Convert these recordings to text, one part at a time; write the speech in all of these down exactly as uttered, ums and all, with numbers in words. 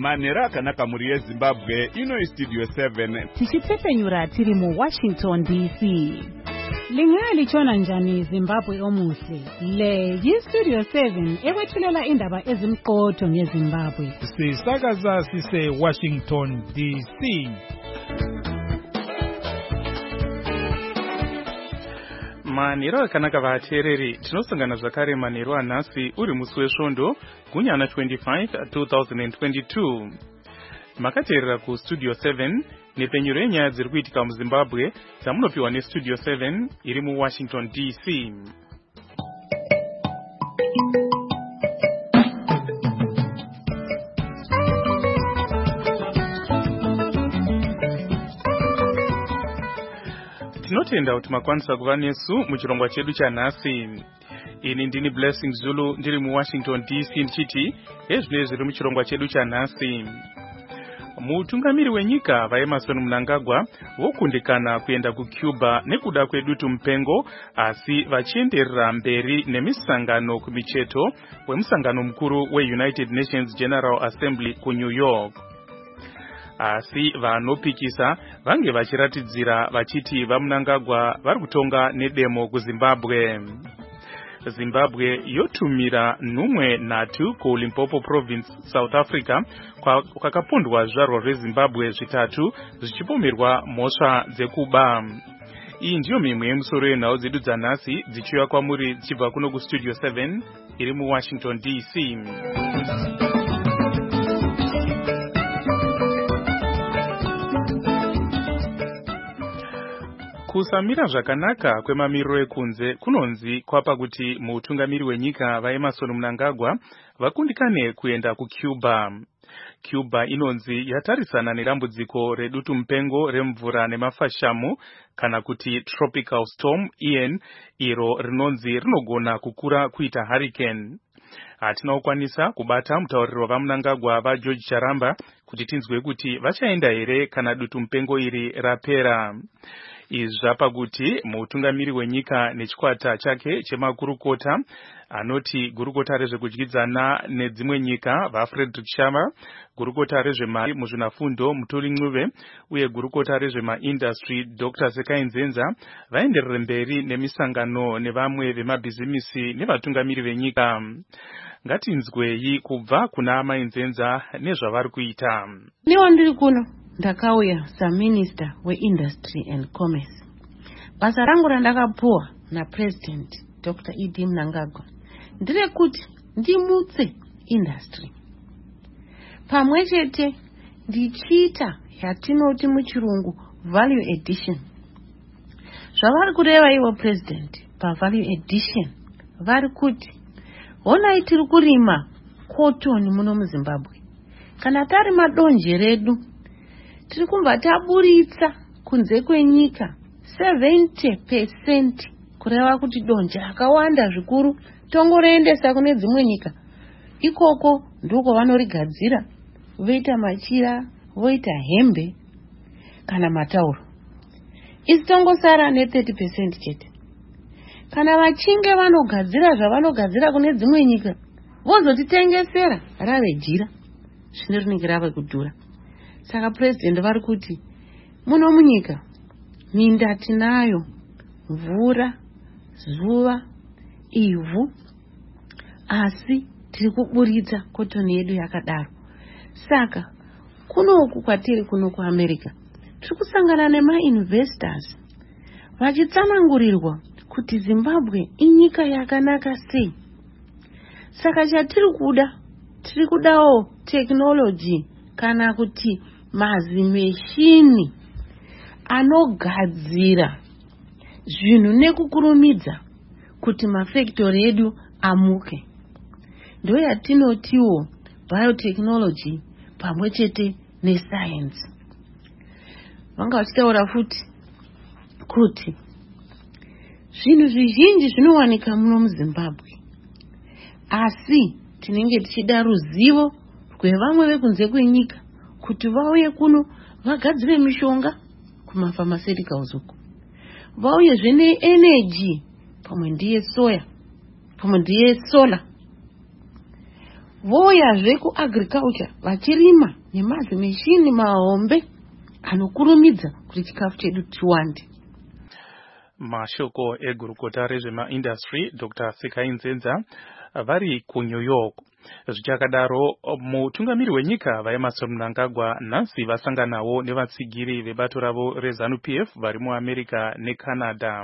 manera akanaka muri yeZimbabwe ino studio seven tichitsepenyura tiri mu Washington D C. Lingali chona njani Zimbabwe omuhle. Le yi studio seven ekwethulela indaba ezimqotho ngeZimbabwe. Sisakaza sise Washington D C. Maniro akanaka vateereri tinosangana zvakare maniro anhasi uri musi wesvondo gunyana twenty-five two thousand twenty-two. Makateerera ku studio seven nepenyuro yenyaya dziri kuitika muZimbabwe dzamunopiwa nestudio seven iri mu Washington D C. Tinotenda kuti makwanisa kuva nesu muchirongwa chedu chanhasi. Ini ndini Blessing Zulu ndiri mu Washington D C ndichiti ezvinezvi zviri muchirongwa chedu chanhasi. Mutungamiri wenyika vaEmmerson Mnangagwa vokundikana kuenda kuCuba nekuda kwedutu mupengo, asi vachienderera mberi nemisangano kumicheto wemusangano mukuru weUnited Nations General Assembly kuNew York. Asi vanopikisa vange vachiratidzira vachiti vaMnangagwa vari kutonga nedemo kuZimbabwe. Zimbabwe yotumira nhumwe nhatu kuLimpopo province South Africa kwakapondwa zvaro rweZimbabwe zvitatu zvichipomerwa mhosva dzekuba. Iyi ndiyo mimwe yemusoro yenhau dzedu dzanhasi dzichiuya kwamuri dzichibva kuno kustudio seven iri mu Washington D C. Kusamira zvakanaka kwemamiriro ekunze kunonzi kwapa kuti mutungamiri wenyika vaEmmerson Mnangagwa vakundikane kuenda kuCuba. Cuba inonzi yatarisana nerambudziko redutu mupengo remvura nemafashamu kana kuti tropical storm Ian iro rinonzi rinogona kukura kuita hurricane. Hatina kukwanisa kubata mutauriro vaMnangagwa vaGeorge Charamba kuti tinzwe kuti vachaenda here kana dutu mupengo iri rapera. Izvi zvapa kuti mutungamiri wenyika nechikwata chake chemakurukota anoti gurukota rezvekudyidzana nedzimwe nyika vaFrederick Shama, gurukota rezvemari muzvinafundo Muturi Ncube uye gurukota rezvemaindustry Doctor Sekai Nzenza vaenderere mberi nemisangano nevamwe vemabhizimisi nevatungamiri venyika. Ngatinzwei kubva kuna Amai Nzenza nezvavari kuita. Leo ndiri kuno ndakauya saMinister weIndustry and Commerce. Basa rangu randakapuwa na President Doctor E D Mnangagwa nderekuti ndimutse industry. Pamwe chete ndichiita yatinoti muchirungu value addition. Zvavari kureva ivo President pa value addition vari kuti honai tiri kurima cotton muno muZimbabwe. Kana tarima donje redu tiri kumba taburitsa kunze kwenyika seventy percent kureva kuti donje rakawanda zvikuru tongoreendesa kune dzimwe nyika. Ikoko ndiko vanorigadzira voita machira, voita hembe kana matauro. Isi tongosara ne thirty percent chete. Kana vachinge vanogadzira zvavanogadzira kune dzimwe nyika vozotitengesera rave jira zvine rinenge rave kudhura. Saka President vari kuti muno munyika minda tinayo, mvura, zuva, ivhu, asi tiri kuburitsa cotton yedu yakadaro. Saka kunoku kwatiri kuno kuAmerica tiri kusangana nemainvestors vachitsanangurirwa kuti Zimbabwe inyika yakanaka sei. Saka chatiri kuda tiri kudawo technology kana kuti mazimeshini anogadzira zvinhu nekukurumidza kuti mafactory edu amuke. Ndo yatinotiwo biotechnology pamwe chete nescience. Vanga vachitaura futi kuti zvinhu zvizhinji zvinowanika muno muZimbabwe, asi tinenge tichida ruzivo rwevamwe vekunze kwenyika kuti vauye kuno vagadzire mishonga kumapharmaceuticals uko. Vauye zvene energy pamwe ndiye soya, pamwe ndiye solar. vouyazve kuagriculture vachirima nemazimeshini mahombe anokurumidza kuti chikafu chedu chiwande. Mashoko egurukota rezvemaindustry Doctor Sikai Nzenza vari kuNew York. Zvichakadaro, mutungamiri wenyika vaEmmerson Mnangagwa nhasi vasanganawo nevatsigiri vebato ravo reZANU P F vari muAmerica neCanada.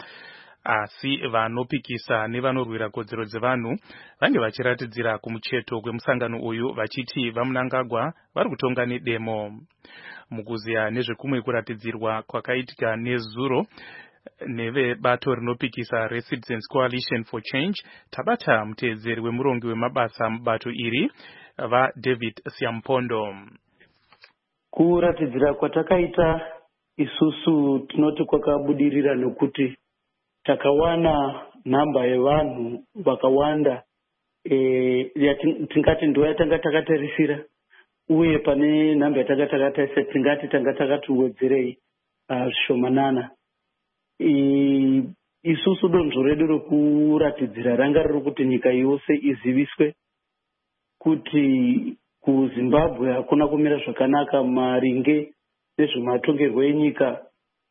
Asi vanopikisa nevanorwira kodzero dzevanhu vange vachiratidzira kumucheto kwemusangano uyu vachiti vaMnangagwa vari kutonga nedemo. Mukuziya nezvekumwe kuratidzirwa kwakaitika nezuro nevebato rinopikisa reCitizens Coalition for Change, tabata muteedzeri wemurongi wemabasa mubato iri vaDavid Siampondo. Kuratidzira kwatakaita isusu tinoti kwakabudirira nokuti takawana namba yevanhu vakawanda e, tingati ndo yatanga takatarisira, uye pane namba yatanga takatarisira tingati tanga takatiwedzerei zvishomanana. Uh, isusu donzvo redu rekuratidzira ranga riri kuti nyika yose iziviswe kuti kuZimbabwe hakuna kumira zvakanaka maringe nezvematongerwo enyika.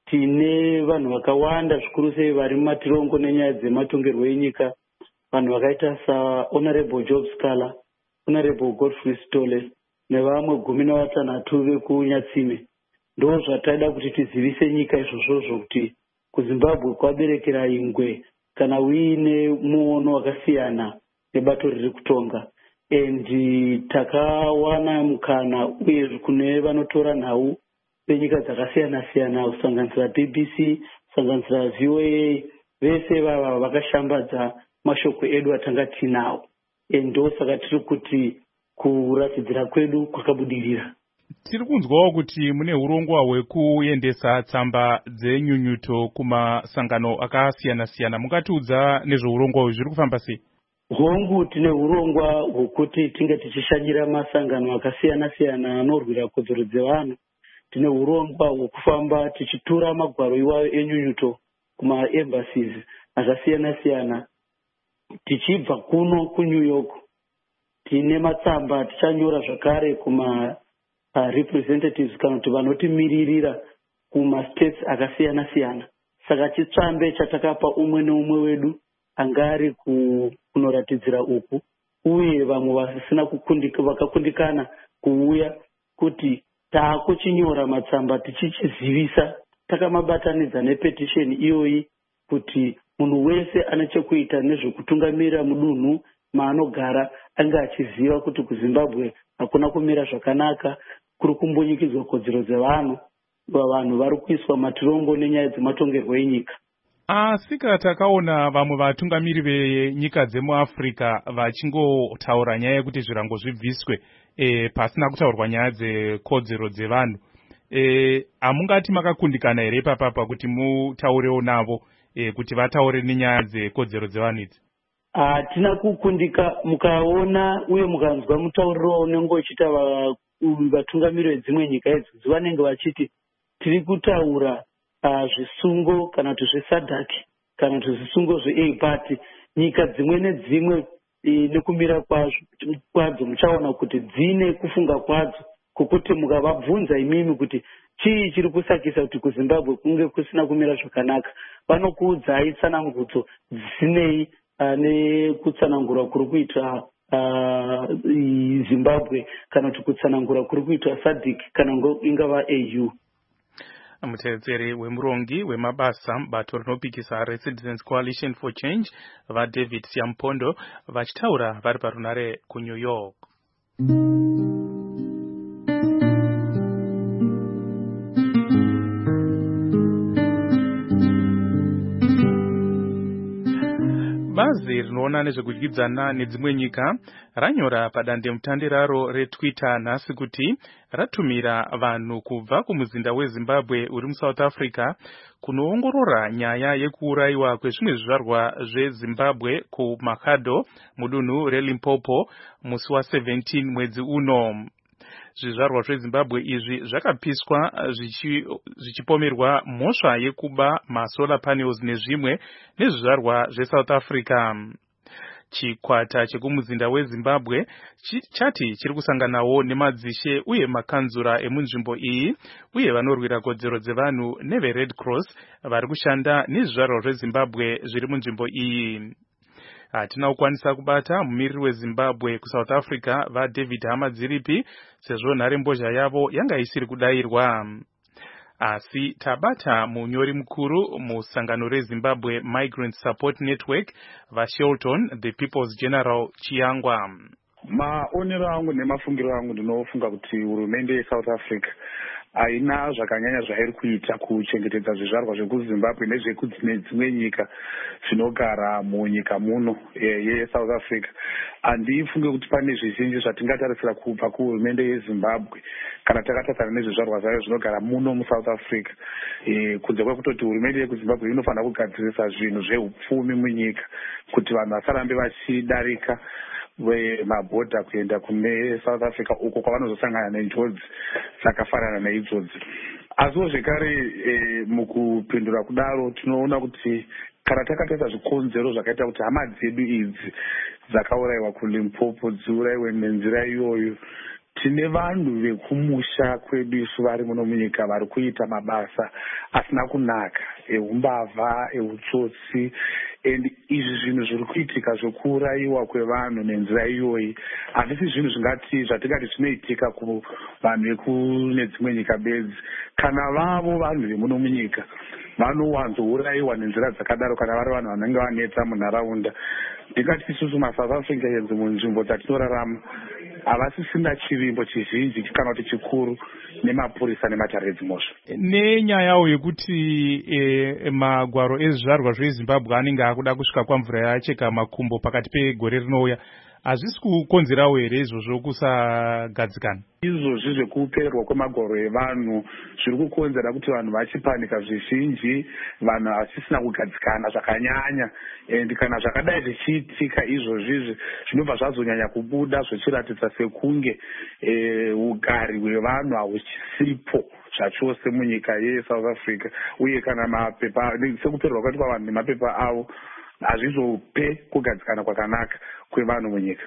Tine vanhu vakawanda zvikuru sei vari mumatirongo nenyaya dzematongerwo enyika, vanhu vakaita saHonorable Job Scala, Honorable Godfrey Stole nevamwe gumi navatanhatu vekunyatsime. Ndo zvataida kuti tizivise nyika izvozvozvo kuti kuZimbabwe kwaberekera ingwe kana uine muono wakasiyana nebato riri kutonga. Endi takawana mukana uye kune vanotora nhau venyika dzakasiyana siyana kusanganisira B B C, kusanganisira V O A, vese vava vakashambadza mashoko edu atanga tinawo. Endo saka tiri kuti kuratidzira kwedu kwakabudirira. Tiri kunzwawo kuti mune urongwa hwekuendesa tsamba dzenyunyuto kumasangano akasiyana-siyana. Mungatiudza nezveurongwa hwu zviri kufamba sei? Hongu tine urongwa hwokuti tinge tichishanyira masangano akasiyana-siyana anorwira kodzero dzevanhu. Tine urongwa hwokufamba tichitura magwaro iwayo enyunyuto kumaembassies akasiyana-siyana. Tichibva kuno kuNew York tine matsamba tichanyora zvakare kuma Uh, representatives kana kuti vanotimiririra kumastates akasiyana siyana. Saka chitsvambe chatakapa umwe neumwe wedu angari kunoratidzira uku, uye vamwe vasina kukundika vakakundikana kuuya kuti taakuchinyora matsamba tichichizivisa, takamabatanidza nepetition iyoyi kuti munhu wese ane chekuita nezvekutungamirira mudunhu maanogara anga achiziva kuti kuZimbabwe hakuna kumira zvakanaka, kuri kumbunyikidzwa kodzero dzevanhu, vanhu vari kuiswa matirongo nenyaya dzematongerwo enyika. Asika takaona vamwe vatungamiri venyika dzemuAfrica vachingotaura nyaya yekuti zvirango zvibviswe e, pasina kutaurwa nyaya dzekodzero dzevanhu. E, hamungati makakundikana here papapa kuti mutaurewo navo e, kuti vataure nenyaya dzekodzero dzevanhu idzi? Hatina kukundika, mukaona uye mukanzwa mutauriro unenge uchita vatungamiri vedzimwe nyika idzi vanenge vachiti tiri kutaura uh, zvisungo kana kuti zveSADC kana kuti zvisungo zveA P A T. Nyika dzimwe nedzimwe e, nekumira kwadzo muchaona kuti dzine kufunga kwadzo, kukuti mukavabvunza imimi kuti chii chiri kusakisa kuti kuZimbabwe kunge kusina kumira zvakanaka, vanokuudzai tsanangudzo dzisinei Uh, nekutsanangura kuri kuita uh, Zimbabwe kana kuti kutsanangura kuri kuita SADC kana ingava A U. Muteedzeri wemurongi wemabasa bato rinopikisa reCitizens Coalition for Change vaDavid Siampondo vachitaura vari parunare kuNew York. Bazi rinoona nezvekudyidzana nedzimwe nyika ranyora padandemutande raro reTwitter nhasi kuti ratumira vanhu kubva kumuzinda weZimbabwe uri muSouth Africa kunoongorora nyaya yekuurayiwa kwezvimwe zvizvarwa zveZimbabwe kuMakhado mudunhu reLimpopo musi wa17 mwedzi uno. Zvizvarwa zveZimbabwe izvi zvakapiswa zvichipomerwa mhosva yekuba masolar panels nezvimwe nezvizvarwa zveSouth Africa. chikwata chekumuzinda weZimbabwe chati chiri kusanganawo nemadzishe uye makanzura emunzvimbo iyi uye vanorwira kodzero dzevanhu neveRed Cross vari kushanda nezvizvarwa zveZimbabwe zviri munzvimbo iyi. Hatina kukwanisa kubata mumiriri weZimbabwe kuSouth Africa vaDavid Hamadziripi sezvo nharembozha yavo yanga isiri kudayirwa. Asi tabata munyori mukuru musangano reZimbabwe Migrant Support Network vaShelton the People's General Chiyangwa. Maonero angu nemafungiro angu ndinofunga kuti hurumende yeSouth Africa haina zvakanyanya zvairi kuita kuchengetedza zvizvarwa zvekuZimbabwe nezvekudzimwe nyika zvinogara munyika muno yeSouth Africa. Handifunge kuti pane zvizhinji zvatingatarisira kubva kuhurumende yeZimbabwe kana takatarisana nezvizvarwa zvayo zvinogara muno muSouth Africa. Kunze kwekutoti hurumende yekuZimbabwe inofanira kugadzirisa zvinhu zveupfumi munyika kuti vanhu vasarambe vachidarika vemabhodha kuenda kune South Africa uko kwavanozosangana nenjodzi dzakafanana neidzodzi. Asiwo zvekare e, mukupindura kudaro tinoona kuti kana takatarisa zvikonzero zvakaita kuti hama dzedu idzi dzakaurayiwa kuLimpopo dziurayiwe nenzira iyoyo, tine vanhu vekumusha kwedu isu vari muno munyika vari kuita mabasa asina kunaka eumbavha eutsotsi, and izvi zvinhu zviri kuitika zvokuurayiwa kwevanhu nenzira iyoyi handisi zvinhu zvingati zvatingati zvinoitika kuvanhu vekune dzimwe nyika bedzi. Kana vavo vanhu vemuno munyika vanowanzourayiwa nenzira dzakadaro kana vari vanhu vanenge vanetsa munharaunda, ndingati isusu maSouth Africans munzvimbo dzatinorarama havasisina chivimbo chizhinji kana kuti chikuru nemapurisa nemataredzimozvo. Nenyayawo yekuti e, magwaro ezvizvarwa zveZimbabwe anenge akuda kusvika kwamvura yacheka makumbo pakati pegore rinouya, hazvisi kukonzerawo here izvozvo kusagadzikana? Izvozvi zvekuperwa kwemagwaro evanhu zviri kukonzera kuti vanhu vachipanika zvizhinji, vanhu vasisina kugadzikana zvakanyanya, and kana zvakadai zvichiitika izvozvizvi zvinobva zvazonyanya kubuda zvichiratidza sekunge e, ugari hwevanhu hahuchisipo zvachose munyika yeSouth Africa, uye kana mapepa sekuperwa kwati kwavanhu nemapepa avo hazvizope kugadzikana kwakanaka kwevanhu munyika.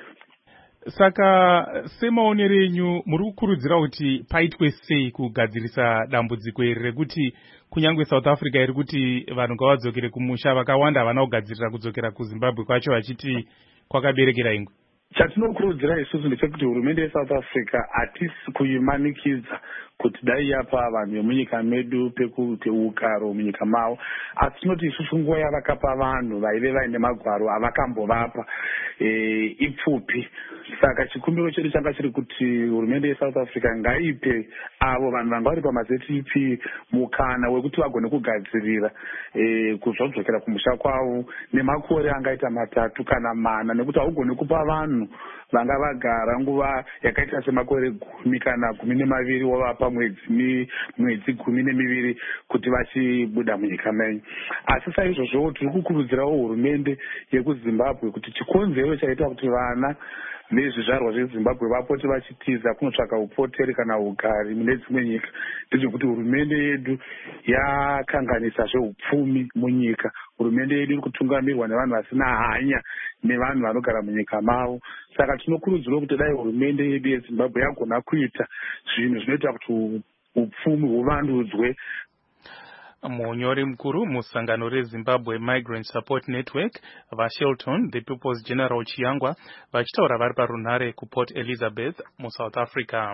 Saka semaonero enyu muri kukurudzira kuti paitwe sei kugadzirisa dambudziko iri rekuti kunyange South Africa iri kuti vanhu ngavadzokere kumusha, vakawanda havana kugadzirira kudzokera kuZimbabwe kwacho vachiti kwakaberekera ingwe? Chatinokurudzira isusu ndechekuti hurumende yeSouth Africa hatisi kuimanikidza kuti dai yapa vanhu vemunyika medu pekuti ugaro munyika mavo, asi tinoti isusu nguva yavakapa vanhu vaive vaine magwaro avakambovapa e, ipfupi. Saka chikumbiro chedu changa chiri kuti hurumende yeSouth Africa ngaipe avo vanhu vanga vari pamaZ T P mukana wekuti vagone kugadzirira e, kuzodzokera kumusha kwavo nemakore angaita matatu kana mana, nekuti haugoni kupa vanhu vanga vagara nguva yakaita semakore gumi kana gumi nemaviri wavapa mwedzi mwedzi gumi nemiviri kuti vachibuda munyika menyu. Asi saizvozvo tiri kukurudzirawo hurumende yekuZimbabwe kuti chikonzero chaita kuti vana vezvizvarwa zveZimbabwe vapote vachitiza kunotsvaka upoteri kana ugari mune dzimwe nyika ndezvekuti hurumende yedu yakanganisa zveupfumi munyika. Hurumende yedu iri kutungamirwa nevanhu vasina hanya nevanhu vanogara munyika mavo. Saka tinokurudzirwa kuti dai hurumende yedu yeZimbabwe yagona kuita zvinhu zvinoita kuti upfumi huvandudzwe. Munyori mukuru musangano reZimbabwe Migrant Support Network vaShelton the People's General Chiyangwa vachitaura vari parunhare kuPort Elizabeth muSouth Africa.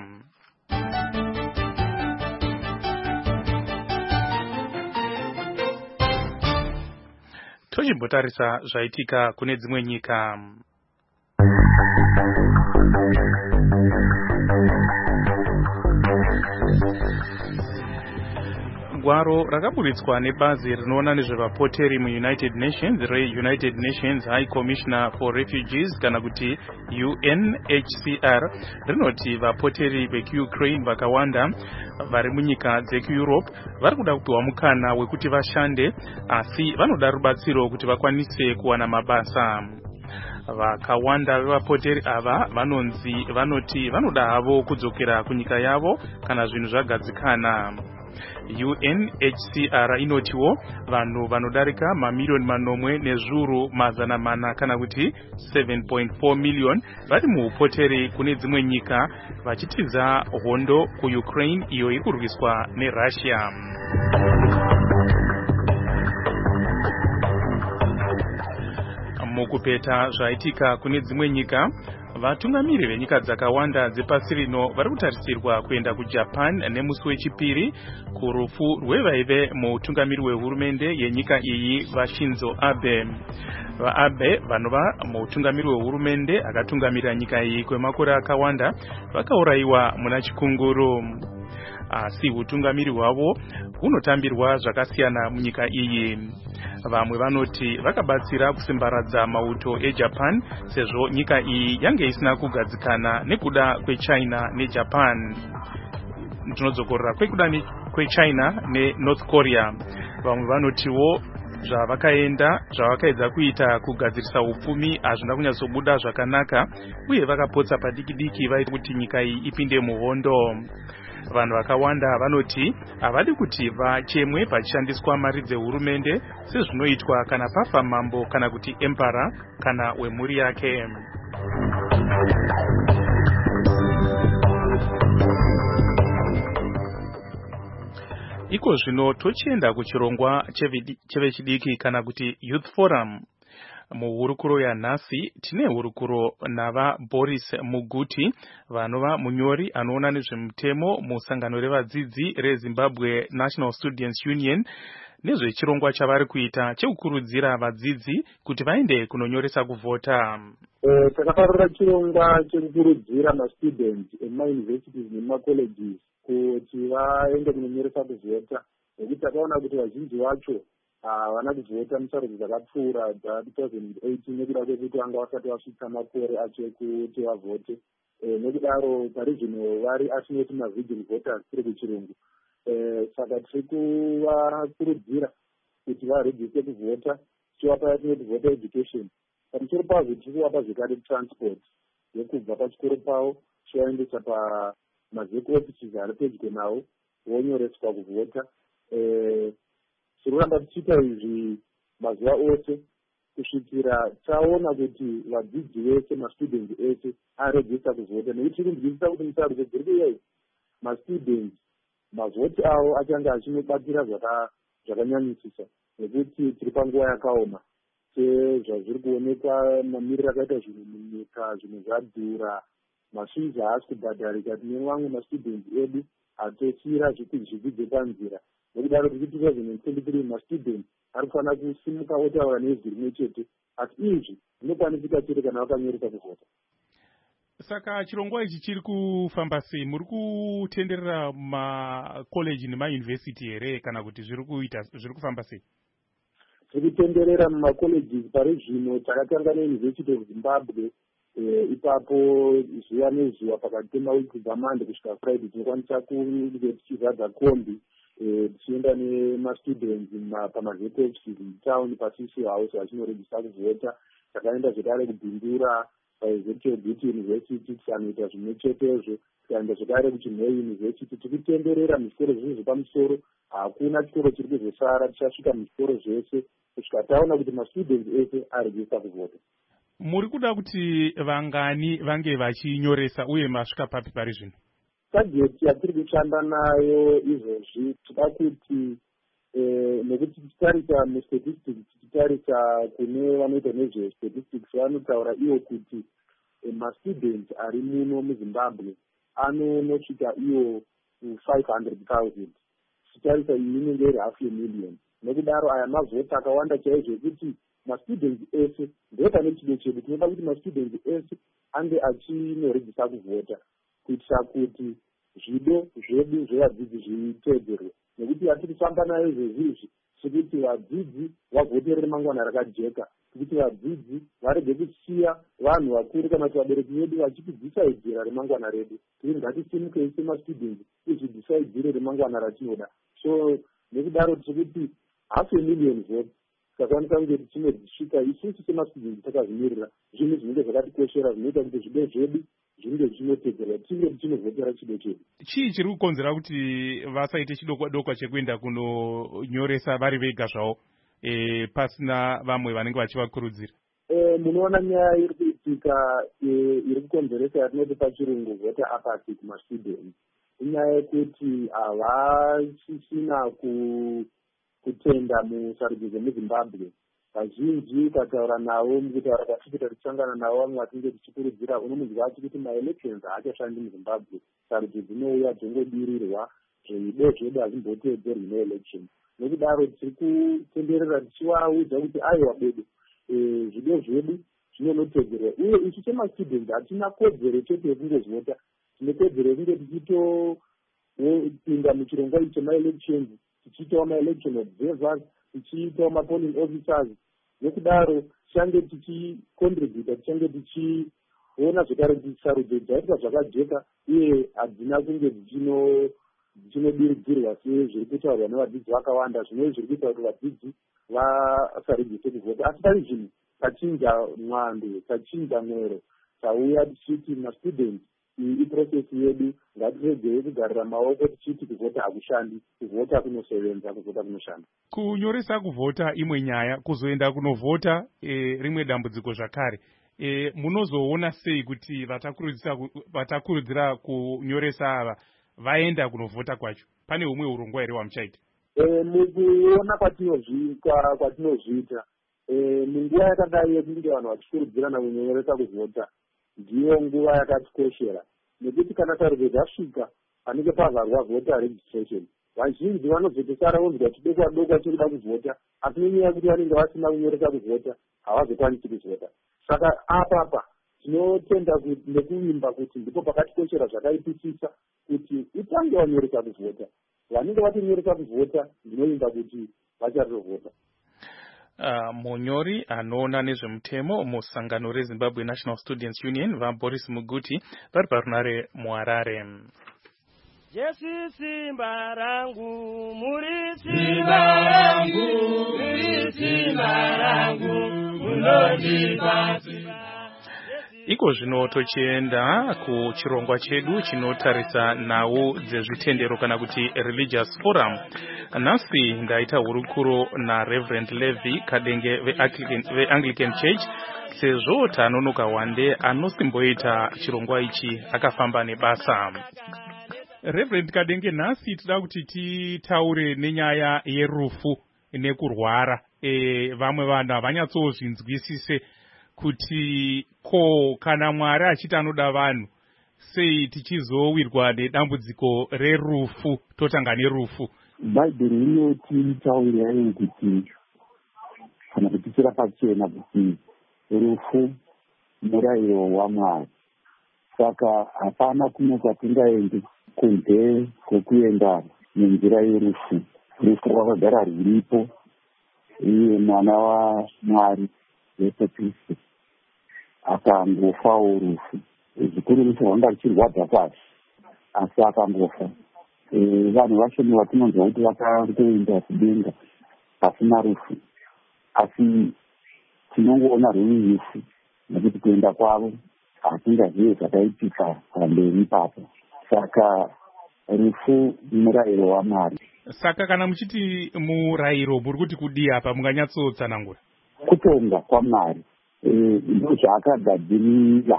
Tochimbotarisa zvaitika kune dzimwe nyika. Gwaro rakaburitswa nebazi rinoona nezvevapoteri muUnited Nations reUnited Nations High Commissioner for Refugees kana kuti U N H C R rinoti vapoteri vekuUkraine vakawanda vari munyika dzekuEurope vari kuda kupiwa mukana wekuti vashande, asi vanoda rubatsiro kuti vakwanise kuwana mabasa. Vakawanda vevapoteri ava vanonzi vanoti vanoda havo kudzokera kunyika yavo kana zvinhu zvagadzikana. U N H C R inotiwo vanhu vanodarika mamiliyoni manomwe nezviuru mazana mana kana kuti seven point four million vari muupoteri kune dzimwe nyika vachitiza hondo kuUkraine iyo iri kurwiswa neRussia. Mukupeta zvaitika kune dzimwe nyika, vatungamiri venyika dzakawanda dzepasi rino vari kutarisirwa kuenda kuJapan nemusi wechipiri kurufu rwevaive mutungamiri wehurumende yenyika iyi vaShinzo Abe. VaAbe vanova mutungamiri wehurumende akatungamirira nyika iyi kwemakore akawanda vakaurayiwa muna chikunguru. Asi utungamiri hwavo hunotambirwa zvakasiyana munyika iyi. Vamwe vanoti vakabatsira kusimbaradza mauto eJapan sezvo nyika iyi yange isina kugadzikana nekuda kweChina neJapan. Ndinodzokorera kwekuda kweChina neNorth Korea. Vamwe vanotiwo zvavakaenda zvavakaedza kuita kugadzirisa upfumi hazvina kunyatsobuda zvakanaka uye vakapotsa padiki-diki vaiti kuti nyika iyi ipinde muhondo. Vanhu vakawanda vanoti havadi kuti vachemwe pachishandiswa mari dzehurumende sezvinoitwa kana pafa mambo kana kuti empara kana wemhuri yake. Iko zvino tochienda kuchirongwa chevechidiki kana kuti Youth Forum. Muhurukuro yanhasi tine hurukuro nava Boris Muguti vanova munyori anoona nezvemutemo musangano revadzidzi reZimbabwe National Students Union nezvechirongwa chavari kuita chekukurudzira vadzidzi kuti vaende kunonyoresa kuvhota. Eh, takaparura chirongwa chekukurudzira mastudents emauniversities nemacolleges kuti vaende kunonyoresa kuvhota nekuti takaona kuti vazhinji vacho havana kuvhota musarudzo dzakapfuura dza two thousand eighteen nekuda kwekuti vanga vasati vasvika makore acho ekuti vavhote. Nekudaro paregional vari asinoti mavigil voters tiri kuchirungu. Saka tiri kuvakurudzira kuti varejiste kuvhota tichivapa yatinoti voter education. Pamusoro pazvo tiri kuvapa zvekare transport yekubva pachikoro pavo tichivaendesa pamazeko offices ari pedyo navo vonyoreswa kuvhota. Tiroramba tichiita izvi mazuva ose kusvikira taona kuti vadzidzi vese mastudents ese arejista kuvhota nekuti tiri kunzwisisa kuti musarudzo dziri kuyeyo mastudents mavhoti avo achange achinobatira zvakanyanyisisa nekuti tiri panguva yakaoma sezvazviri kuonekwa mamiriro akaita zvinhu munyika zvinhu zvadhura masvizi haasi kubhadharika tine vamwe mastudents edu atosira zvidzidzo panzira. Nekudaro kuti two thousand twenty-three mastudents ari kufanira kusimuka otaura nezwi rimwe chete asi izvi zvinokwanisika chete kana vakanyoresa kuvhota. Saka chirongwa ichi chiri kufamba sei? Muri kutenderera makoleji nemauniversity here kana kuti zviri kuita zviri kufamba sei? Tiri kutenderera mumacolleges pari zvino takatanga neUniversity of Zimbabwe. Ipapo zuva nezuva pakati pemawiki kubva mande kusvika Friday tinokwanisa kunge tichizadza kombi tichienda nemastudents pamazeko offices mutown paCC House vachinorejista kuvhota. Takaenda zvekare kubhindura paExecutive Beauty University tikanoita zvimwe chetezvo. Tikaenda zvekare kuChinhai University. Tiri kutenderera muzvikoro zvizvi zvepamusoro. Hakuna chikoro chiri kuzosara, tichasvika muzvikoro zvese kusvika taona kuti mastudents ese arejista kuvhota. Muri kuda kuti vangani vange vachinyoresa uye masvika papi pari zvino? Target yatiri kushanda nayo izvozvi tida kuti nekuti tichitarisa mustatistics tichitarisa kune vanoita nezvestatistics vanotaura iwo kuti mastudents ari muno muZimbabwe anonosvika iwo five hundred thousand. Tichitarisa iyi inenge iri half a million. Nekudaro aya mavhota akawanda chaizvo ekuti mastudents ese ndopane chido chedu. Tinoda kuti mastudents ese ange achinorejista kuvhota kuitira kuti zvido zvedu zvevadzidzi zviteedzerwe. Nekuti yatiri kufamba nayo izvozvizvi sekuti vadzidzi vavhotere remangwana rakajeka, kuti vadzidzi varege kusiya vanhu vakuru kana kuti vabereki vedu vachitidhisaidzira remangwana redu. Tiri ngatisimukei semastudents tizvidhisaidzire remangwana ratinoda. So nekudaro tiri kuti half a million votes. Saka tichikwanisa kunge tichinodzisvika isusu semastudenti takazvimirira zvinhu zvinenge zvakatikoshera zvinoita kuti zvido zvedu zvinge zvinotedzerwa tinge tichinovhotera chido chedu. chii chiri kukonzera kuti vasaite chidokwa-dokwa chekuenda kunonyoresa vari vega zvavo e, pasina vamwe vanenge vachivakurudzira? E, munoona nyaya iri kuitika e, iri kukonzeresa yatinoti pachirungu vhota apathy kumastudents inyaya yekuti havachisina ku kutenda musarudzo dzemuzimbabwe. Vazhinji ukataura navo mukutaura kwatikuita tichangana navo vamwe vatinge tichikurudzira unomunzwa achi kuti maelections haachashandi muzimbabwe, sarudzo dzinouya dzongodirirwa zvido zvedu hazvimboteedzerwi neelection. Nokudaro tiri kutenderera tichivaudza kuti aiwa bedu zvido zvedu zvinonotedzerwa, uye isu semastudents hatina kodzero chete yekungozvota, tine kodzero yekunge tichitopinda muchirongwa ichi chemaelections, tichiitawo maelection observers, tichiitawo mapolling officers. Nokudaro tichange tichicontributa, tichange tichiona zvekare kuti sarudzo dzaitwa zvakajeka uye hadzina kunge dzichinodiridzirwa sezviri kutaurwa nevadzidzi vakawanda, zvinova zviri kuita kuti vadzidzi vasarudze kuvhota. Asi pane zvinhu tachinja mwando, tachinja mwero, tauya tichiti mastudents iyi iprocesi yedu ngatiregei kugarira maoko tichiti kuvhota hakushandi, kuvhota kunosevenza, kuvhota kunoshanda. Kunyoresa kuvhota imwe nyaya, kuzoenda kunovhota e, rimwe dambudziko zvakare. E, munozoona sei kuti vatakurudzira kunyoresa ava vaenda kunovhota kwacho? Pane humwe urongwa here hwamuchaita? E, mukuona kwatinozviita e, munguva yakadai yekunge vanhu vachikurudzirana kunyoresa kuvhota ndiyo nguva yakatikoshera, nekuti kana sarudzo dzasvika panenge pavharwa vhota registration, vazhinji vanozotosara vonzwa chidokwa dokwa chekuda kuvhota, asi nenyaya yekuti vanenge vasina kunyoresa kuvhota havazokwanisi kuvhota. Saka apapa tinotenda nekuvimba kuti ndipo pakatikoshera zvakaipisisa kuti utange wanyoresa kuvhota. Vanenge vatonyoresa kuvhota ndinoimba kuti vachatovhota. Uh, munyori anoona nezvemutemo musangano reZimbabwe National Students Union vaBoris Muguti vari parunare muHarare. Jesu simba rangu, muri simba rangu, muri simba rangu, munondipa simba. Iko zvino tochienda kuchirongwa chedu chinotarisa nhau dzezvitendero kana kuti religious forum. Nhasi ndaita hurukuro naReverend Levi Kadenge veAnglican Church sezvo tanonoka wande anosimboita chirongwa ichi akafamba nebasa. Reverend Kadenge, nhasi tida kuti titaure nenyaya yerufu nekurwara. E, vamwe vanhu havanyatsozvinzwisise kuti ko kana Mwari achiti anoda vanhu sei tichizowirwa nedambudziko rerufu, totanga nerufu. Bhaibheri inoti taurirai kuti kana kutisira pachena kuti rufu murayiro waMwari. Saka hapana kumwe kwatingaendi kunze kwekuenda nenzira yerufu. Rufu rwakagara rwuripo, iye mwana waMwari Yesu Kristu akangofawo rufu. Zvikuru rufu rwanga ruchirwadza pasi asi akangofa. E, vanhu vashoni vatinonzwa kuti vakangoenda kudenga pasina rufu, asi tinongoona rwuri rufu nekuti kuenda kwavo hatingazive zvakaitika pamberi ipapo. Saka rufu murayiro waMwari. Saka kana muchiti murayiro muri kuti kudii apa, munganyatsotsanangura? Kutonga kwaMwari ndo zvaakagadzirira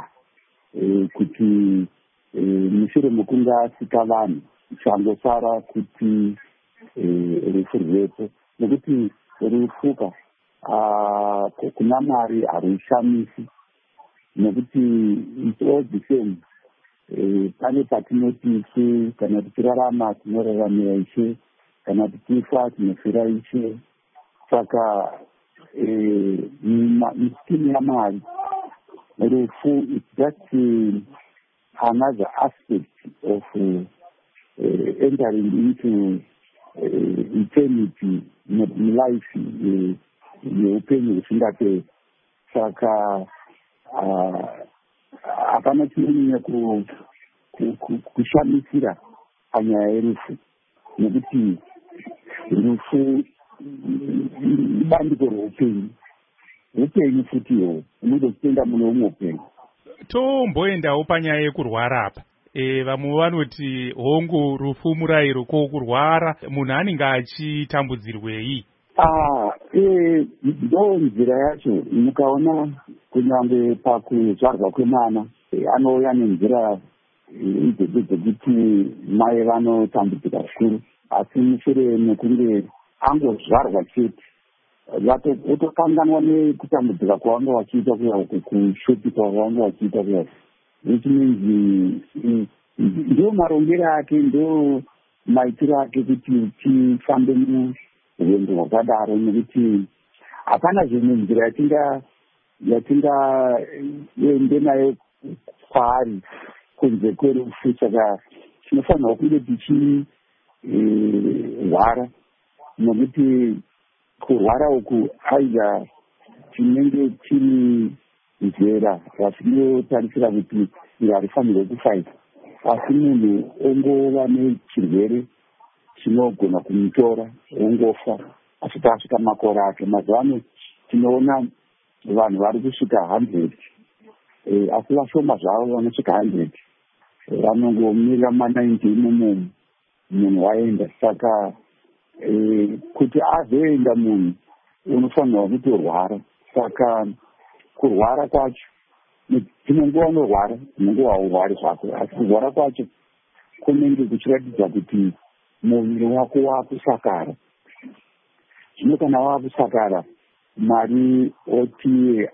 kuti mushure mekunge asika vanhu changosara kuti rufu rwepo, nekuti rufuka kuna Mwari harushamisi, nekuti it's all the same. Pane patinoti Ishe, kana tichirarama tinoraramira Ishe, kana tichifa tinofira Ishe. Saka misikini yaMwari rufu is just another aspect of uh, uh, entering into uh, eternity, life yeupenyu husingaperi. Saka hapana chinonyanya kushamisira panyaya yerufu, nekuti rufu bandiko roupenyu upenyu futiwo unoda kutenda muno umwe upenyu. Tomboendawo panyaya yekurwara apa. E, vamwe vanoti hongu rufu murayiro ko kurwara munhu anenge achitambudzirwei? Ah, eh, ndo nzira yacho. Mukaona kunyange pakuzvarwa kwemwana anouya nenzira idzodzo dzekuti mai vanotambudzika zvikuru, asi mushure mekunge angozvarwa chete otokanganwa nekutambudzika kwavanga vachiita kuya uku, kushupika kwavanga vachiita kuya, which means ndo marongero ake, ndo maitiro ake kuti tifambe murwendo rwakadaro, nekuti hapana zvimwe nzira yatinga yatingaende nayo kwaari kunze kwerufu. Saka tinofanirwa kunge tichirwara, nokuti kurwara uku aidha tinenge tiri nzera ratinotarisira kuti harifanirwe kufaita, asi munhu ongova nechirwere chinogona kumutora ongofa asvika asvika makore ake. Mazuva ano tinoona vanhu vari kusvika hundred, asi vashoma zvavo vanosvika hundred vanongomirira manainti imomo munhu waenda. Saka kuti azoenda munhu unofanirwa kutorwara. Saka kurwara kwacho, dzimwe nguva unorwara, dzimwe nguva haurwari zvako, asi kurwara kwacho kunenge kuchiratidza kuti muviri wako wakusakara. Zvino kana wakusakara, Mwari oti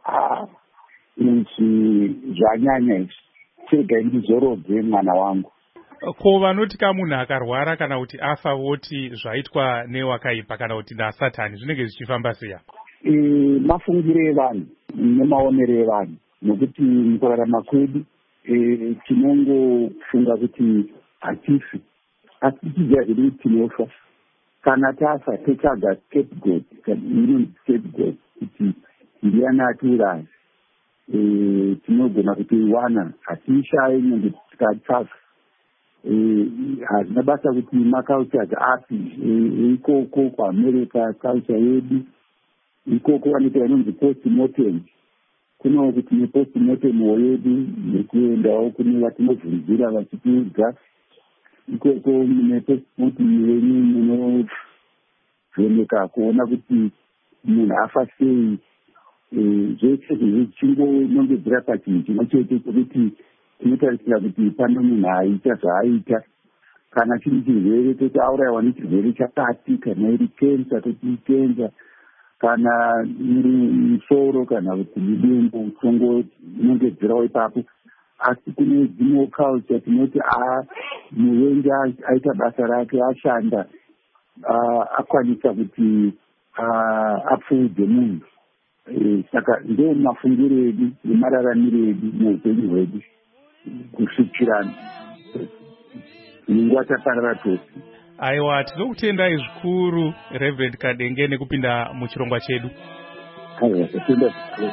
inzi zvanyanya izvi, chirega ndizorodze mwana wangu. Ko vanoti ka munhu akarwara kana kuti afa voti zvaitwa newakaipa kana kuti naSatani, zvinenge zvichifamba sei? E, mafungiro evanhu nemaonero evanhu, nokuti mukurarama kwedu e, tinongofunga kuti hatifi, asi tichiziva zvedu kuti tinofa. Kana tafa totsvaga scapegoat, inonzi scapegoat, kuti ndiani atiurayi. E, tinogona kutoiwana, hatiishayi nyangwe tikatafa. Hazina basa kuti macultures api, ikoko kuAmerica culture yedu, ikoko vanoita vanonzi postmortem. Kuno kuti nepostmortem yedu nekuendawo kune vatinobvunzira vachitiudza. Ikoko nepostmortem yenyu munovheneka kuona kuti munhu afa sei. Zvese zvichingonongedzera pachinhu chimwe chete chokuti tinotarisira kuti pane munhu aita zvaaita. Kana chiri chirwere toti aurayiwa nechirwere chakati, kana iri kensa toti kensa, kana iri musoro kana kuti mudumbu, tongonongedzerawo ipapo. Asi kune dzimwe culture tinoti muvengi aita basa rake, ashanda, akwanisa kuti apfuudze munhu. Saka ndo mafungiro edu nemararamiro edu muupenyu hwedu kusvikira nguva taparara tose. Aiwa, tinokutendai zvikuru Reverend Kadenge nekupinda muchirongwa chedu. Aiwa, tatenda zvikuru.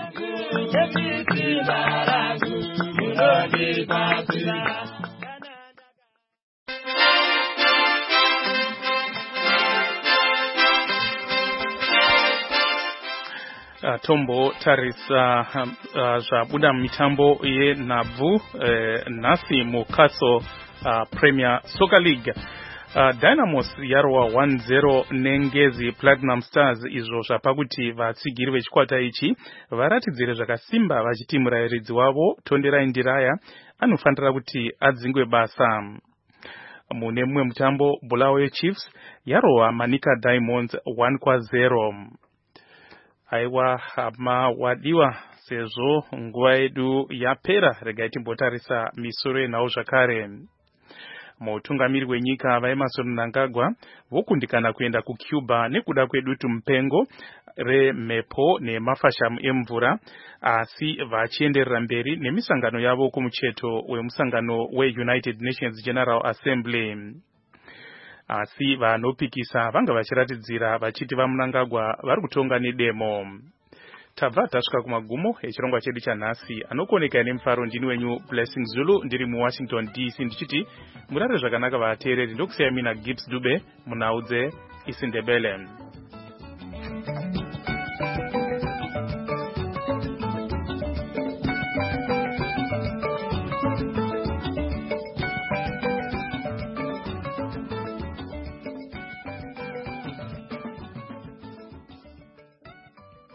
Uh, tombo tarisa uh, zvabuda mitambo yenhabvu uh, nhasi muCastle uh, Premier Soccer League. Uh, Dynamos yarwa one zero nengezi Platinum Stars, izvo zvapa kuti vatsigiri vechikwata ichi varatidzire zvakasimba vachiti murayiridzi wavo Tonderai Ndiraya anofanira kuti adzingwe basa. Mune mumwe mutambo Bulawayo Chiefs yarwa Manika Diamonds one kwa zero. Aiwa hama wadiwa sezvo nguva yedu yapera, regai timbotarisa misoro yenhau zvakare. Mutungamiri wenyika vaEmmerson Mnangagwa vokundikana kuenda kuCuba nekuda kwedutu mupengo remhepo nemafashamu emvura, asi vachienderera mberi nemisangano yavo kumucheto wemusangano weUnited Nations General Assembly. Asi vanopikisa vanga vachiratidzira vachiti vaMnangagwa vari kutonga nedemo. Tabva tasvika kumagumo echirongwa chedu chanhasi. Anokoneka nemufaro ndini wenyu Blessing Zulu, ndiri muWashington D C ndichiti murare zvakanaka vateereri. Ndokusiyai mina Gibbs Dube munhau dzeIsindebele.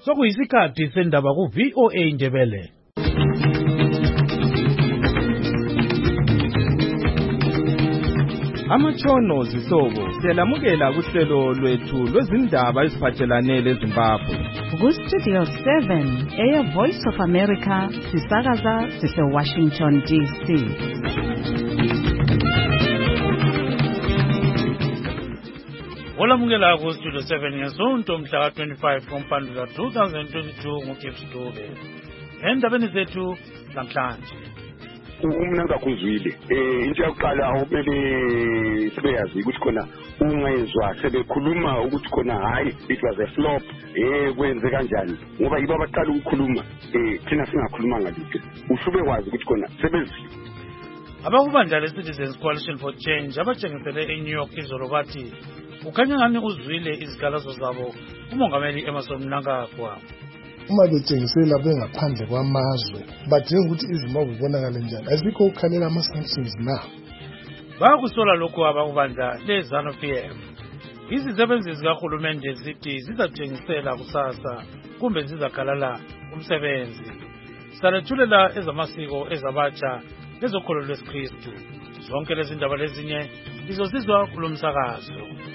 Sokuyisikhathi sendaba ku V O A Ndebele. Amatshono zisobo siyalamukela kuhlelo lwethu lwezindaba eziphathelane leZimbabwe. Ku Studio seven eya Voice of America sisakaza sise Washington D C. Olamukela ku Studio seven ngesonto mhla ka twenty-five kuMpandula two thousand twenty-two nguGibbs Dube. Endabeni zethu namhlanje umna ngakuzwile eh into yokuqala okumele sibeyazi ukuthi khona ungezwa sebekhuluma ukuthi khona hayi it was a flop eh kwenze kanjani ngoba yibo abaqala ukukhuluma eh thina singakhuluma ngalutho ushube kwazi ukuthi khona sebezile abakubandla le-Citizens Coalition for Change abatshengisele eNew York izolo bathi ukhanya ngani uzwile izikhalazo zabo umongameli Emmerson Mnangagwa. Uma betshengisela bengaphandle kwamazwe badinga ukuthi iZimbabwe ibonakale njani asikho ukukhalela ama-sanctions na bakusola lokhu abakubandla le-ZANU P F. Izisebenzi zikahulumende zithi zizatshengisela kusasa kumbe zizakhalala umsebenzi. Salethulela ezamasiko ezabatsha lezokholo lwesikristu. Zonke lezi ndaba lezinye lizosizwa kulo msakazo.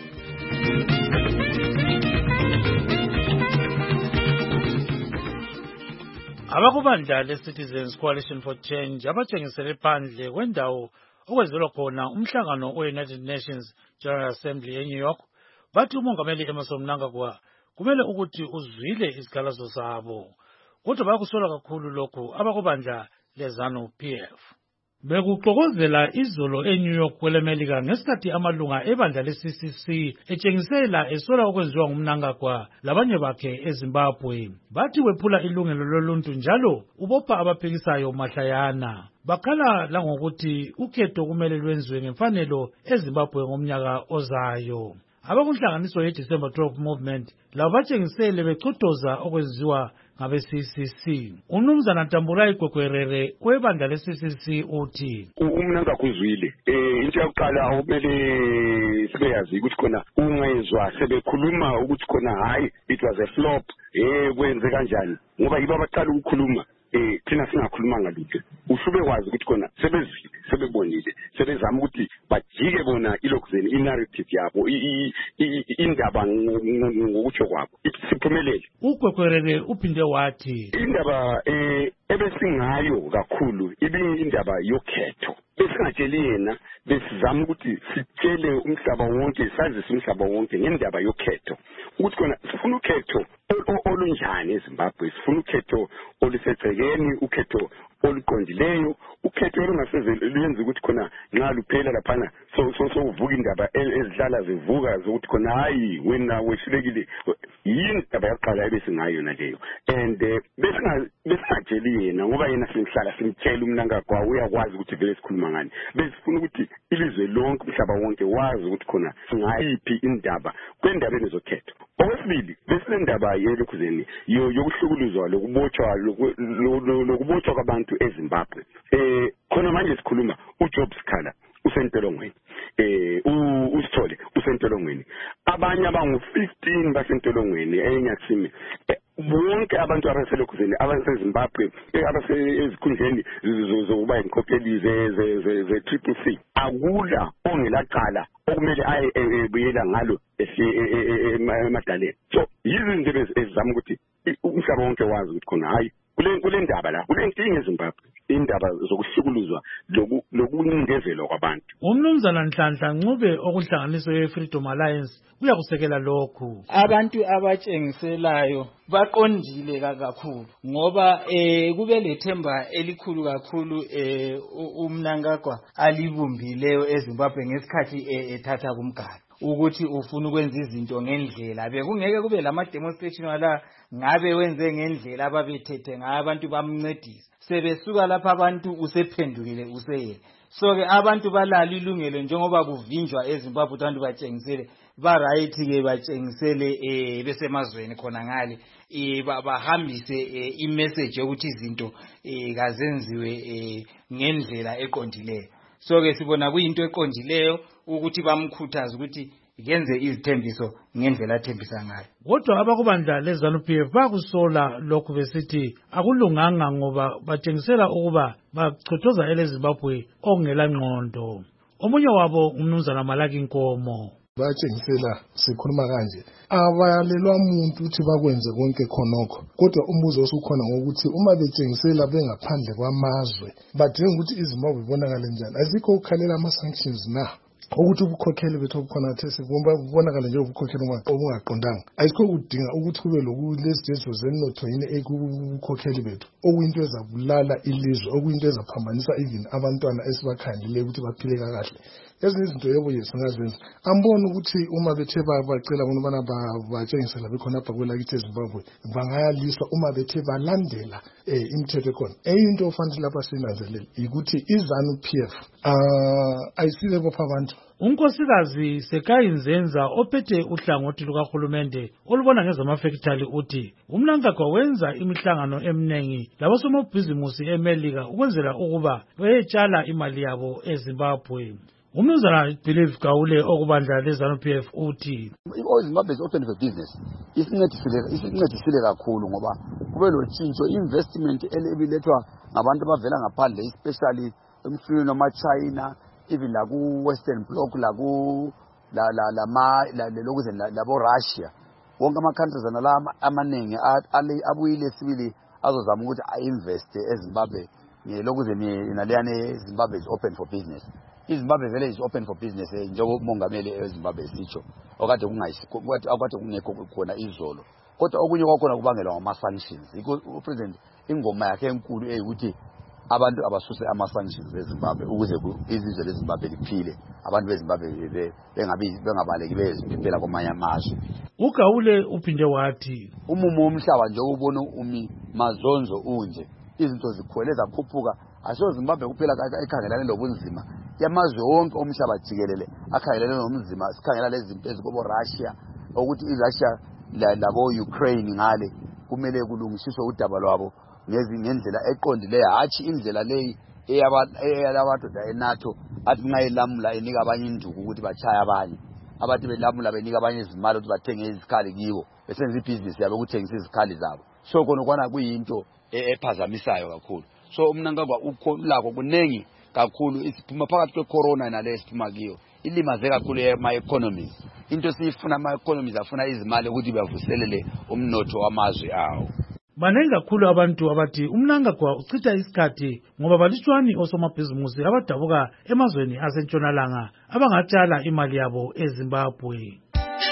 Abakubandla le-Citizens Coalition for Change abatshengisele phandle kwendawo okwenzelwa khona umhlangano we-United Nations General Assembly eNew York bathi umongameli Emmerson Mnangagwa kumele ukuthi uzwile izikhalazo zabo. Kodwa bakusola kakhulu lokhu abakubandla le-ZANU P F. Bekuxokozela izolo eNew York kwelemelika ngesikhathi amalunga ebandla le-C C C etshengisela esola okwenziwa nguMnangagwa labanye bakhe eZimbabwe. Bathi wephula ilungelo loluntu njalo ubopha abaphikisayo mahlayana. Bakhala langokuthi ukhetho kumele lwenziwe ngemfanelo eZimbabwe ngomnyaka ozayo. Abakunhlanganiso ye-December twelve movement labo batshengisele bechotoza okwenziwa ngabe-C C C. Umnumzana Ntamburayi Gwegwerere webandla le-C C C uthi umna ngakuzwile eh into yokuqala okumele sibeyazi ukuthi khona ungezwa sebekhuluma ukuthi khona hayi it was a flop eh kwenze kanjani ngoba yibo abaqala ukukhuluma eh thina singakhuluma ngalutho ushube kwazi ukuthi khona sebezile sebebonile sebezama ukuthi bajike bona ilokuzeni inarrative yabo indaba ngokutsho kwabo siphumelele. Ugwegwerere uphinde wathi indaba eh ebesingayo kakhulu ibindaba yokhetho esingatsheli yena besizama ukuthi sitshele umhlaba wonke sazise umhlaba wonke ngendaba yokhetho ukuthi khona sifuna ukhetho olunjani eZimbabwe sifuna ukhetho olusegcekeni ukhetho oluqondileyo ukhetho olungaseze luyenza ukuthi khona nxa luphela laphana so so so uvuka indaba ezihlala zivuka zokuthi khona hayi wena wehlulekile yindaba yaqala ebesingayo naleyo and besinga besingatsheli yena ngoba yena sihlala simtshela uMnangagwa uyakwazi ukuthi vele sikhuluma ngani besifuna ukuthi ilizwe lonke umhlaba wonke wazi ukuthi khona ngayiphi indaba kwendabeni zokhetho. Okwesibili besilendaba yelokhuzeni yokuhlukuluzwa lokubotshwa lokubotshwa kwabantu eZimbabwe eh khona manje sikhuluma uJob Sikhala usentolongweni eh uSithole usentolongweni abanye abangu fifteen basentolongweni enyathini bonke abantu abaselokhuzeni abaseZimbabwe abasezikhundleni zokuba inkhokheli ze ze triple C akula ongelaqala okumele ayebuyela ngalo emadaleni. So yizinto ezizama ukuthi umhlaba wonke wazi ukuthi khona hayi kule kule ndaba la kule nkinga eZimbabwe indaba zokuhlukuluzwa lokuncindezelwa kwabantu. Umnumzana Nhlanhla Ncube okuhlanganiso ye-Freedom Alliance uyakusekela lokhu. Abantu abatshengiselayo baqondile kakhulu ngoba eh kube lethemba elikhulu kakhulu eh uMnangagwa alibumbileyo eZimbabwe ngesikhathi ethatha kumgalo ukuthi ufuna ukwenza izinto ngendlela bekungeke kube lama demonstration wala ngabe wenze ngendlela ababethethe ngayo abantu bamncedisa sebesuka lapha abantu usephendukile useyela. So ke abantu balala ilungelo njengoba kuvinjwa eZimbabwe abantu batshengisele ba right ke batshengisele eh besemazweni khona ngale eh bahambise imessage ukuthi izinto eh kazenziwe eh ngendlela eqondileyo. So ke sibona kuyinto eqondileyo ukuthi bamkhuthaza ukuthi yenze izithembiso ngendlela athembisa ngayo. Kodwa abakubandla leZANU P F bakusola lokhu besithi akulunganga ngoba batshengisela ukuba bachothoza eleZimbabwe okungela ngqondo. Omunye wabo umnumzana Malaki Nkomo batshengisela sikhuluma kanje abayalelwa umuntu ukuthi bakwenze konke khonokho, kodwa umbuzo osukhona ngokuthi uma betshengisela bengaphandle kwamazwe badinga ukuthi iZimbabwe ibonakale njani. Azikho ukukhalela ama-sanctions na ukuthi ubukhokheli bethu obukhona thesi kubonakale nje ubukhokheli obungaqondanga. Ayikho kudinga ukuthi kube lokulesijezo zenotho yini ekubukhokheli bethu okuyinto ezabulala ilizwe, okuyinto ezaphambanisa even abantwana esibakhangelele ukuthi baphile kahle. Ezinye izinto yebo yesingazenza ambona ukuthi uma bethe bacela ukubana batshengisela bekhona apha kwelakithi eZimbabwe bangayaliswa uma bethe balandela eh imithetho ekhona. Enye into ofanele lapha sinanzelele ukuthi iZANU P F ah ayisile bopha abantu. Unkosikazi Sekayinzenza ophethe uhlangothi lukahulumende olubona ngezamafekithali uthi uMnangagwa wenza imihlangano eminengi labosomabhizimusi eMelika ukwenzela ukuba beyetshala imali yabo eZimbabwe. Umnumzana Believe Gawule okubandla leZANU P F uthi iZimbabwe is open for business. Isincedisile isincedisile kakhulu ngoba kube lo tshintsho investment elebelethwa ngabantu abavela ngaphandle especially emfuyweni wama-China even la ku-Western Bloc la ku la la la ma la lokuze labo Russia wonke ama-countries analama amaningi abuyile sibili azozama ukuthi a-invest eZimbabwe lokuze naleyane Zimbabwe is open for business. iZimbabwe vele is open for business njengoba umongameli eZimbabwe sitsho okade kungayikho okade kungekho khona izolo, kodwa okunye kwakhona kubangelwa ngama-sanctions. U-president ingoma yakhe enkulu eyikuthi abantu abasuse ama-sanctions eZimbabwe ukuze izizwe leZimbabwe liphile, abantu beZimbabwe bengabi bengabaleki beziphepela kwamanye amazwe. uGawule uphinde wathi umumo womhlaba nje ubona umi mazonzo unje izinto zikhwele zakhuphuka aso Zimbabwe kuphela ekhangelane lobunzima yamazwe wonke omhlaba jikelele akhangelane nomzima sikhangela lezi zinto ezikobo Russia ukuthi iRussia labo Ukraine ngale kumele kulungisiswe udaba lwabo ngendlela eqondileyo hathi indlela leyi eyalabantu eNATO athi ngayilamula enika abanye induku ukuthi bachaya abanye abathi belamula benika abanye izimali ukuthi bathenge izikhali kibo besenza ibusiness yabo ukuthengisa izikhali zabo. So khona kwana kuyinto ephazamisayo kakhulu. So uMnangagwa ukholako kunengi kakhulu isiphuma phakathi kwecorona nale siphuma kiyo ilimaze kakhulu ema-economies. Into siyifuna ama-economies afuna izimali ukuthi bavuselele umnotho wamazwe awo. Banengi kakhulu abantu abathi uMnangagwa uchitha isikhathi ngoba balishwani osomabhizimusi abadabuka emazweni asentshonalanga abangatshala imali yabo eZimbabwe.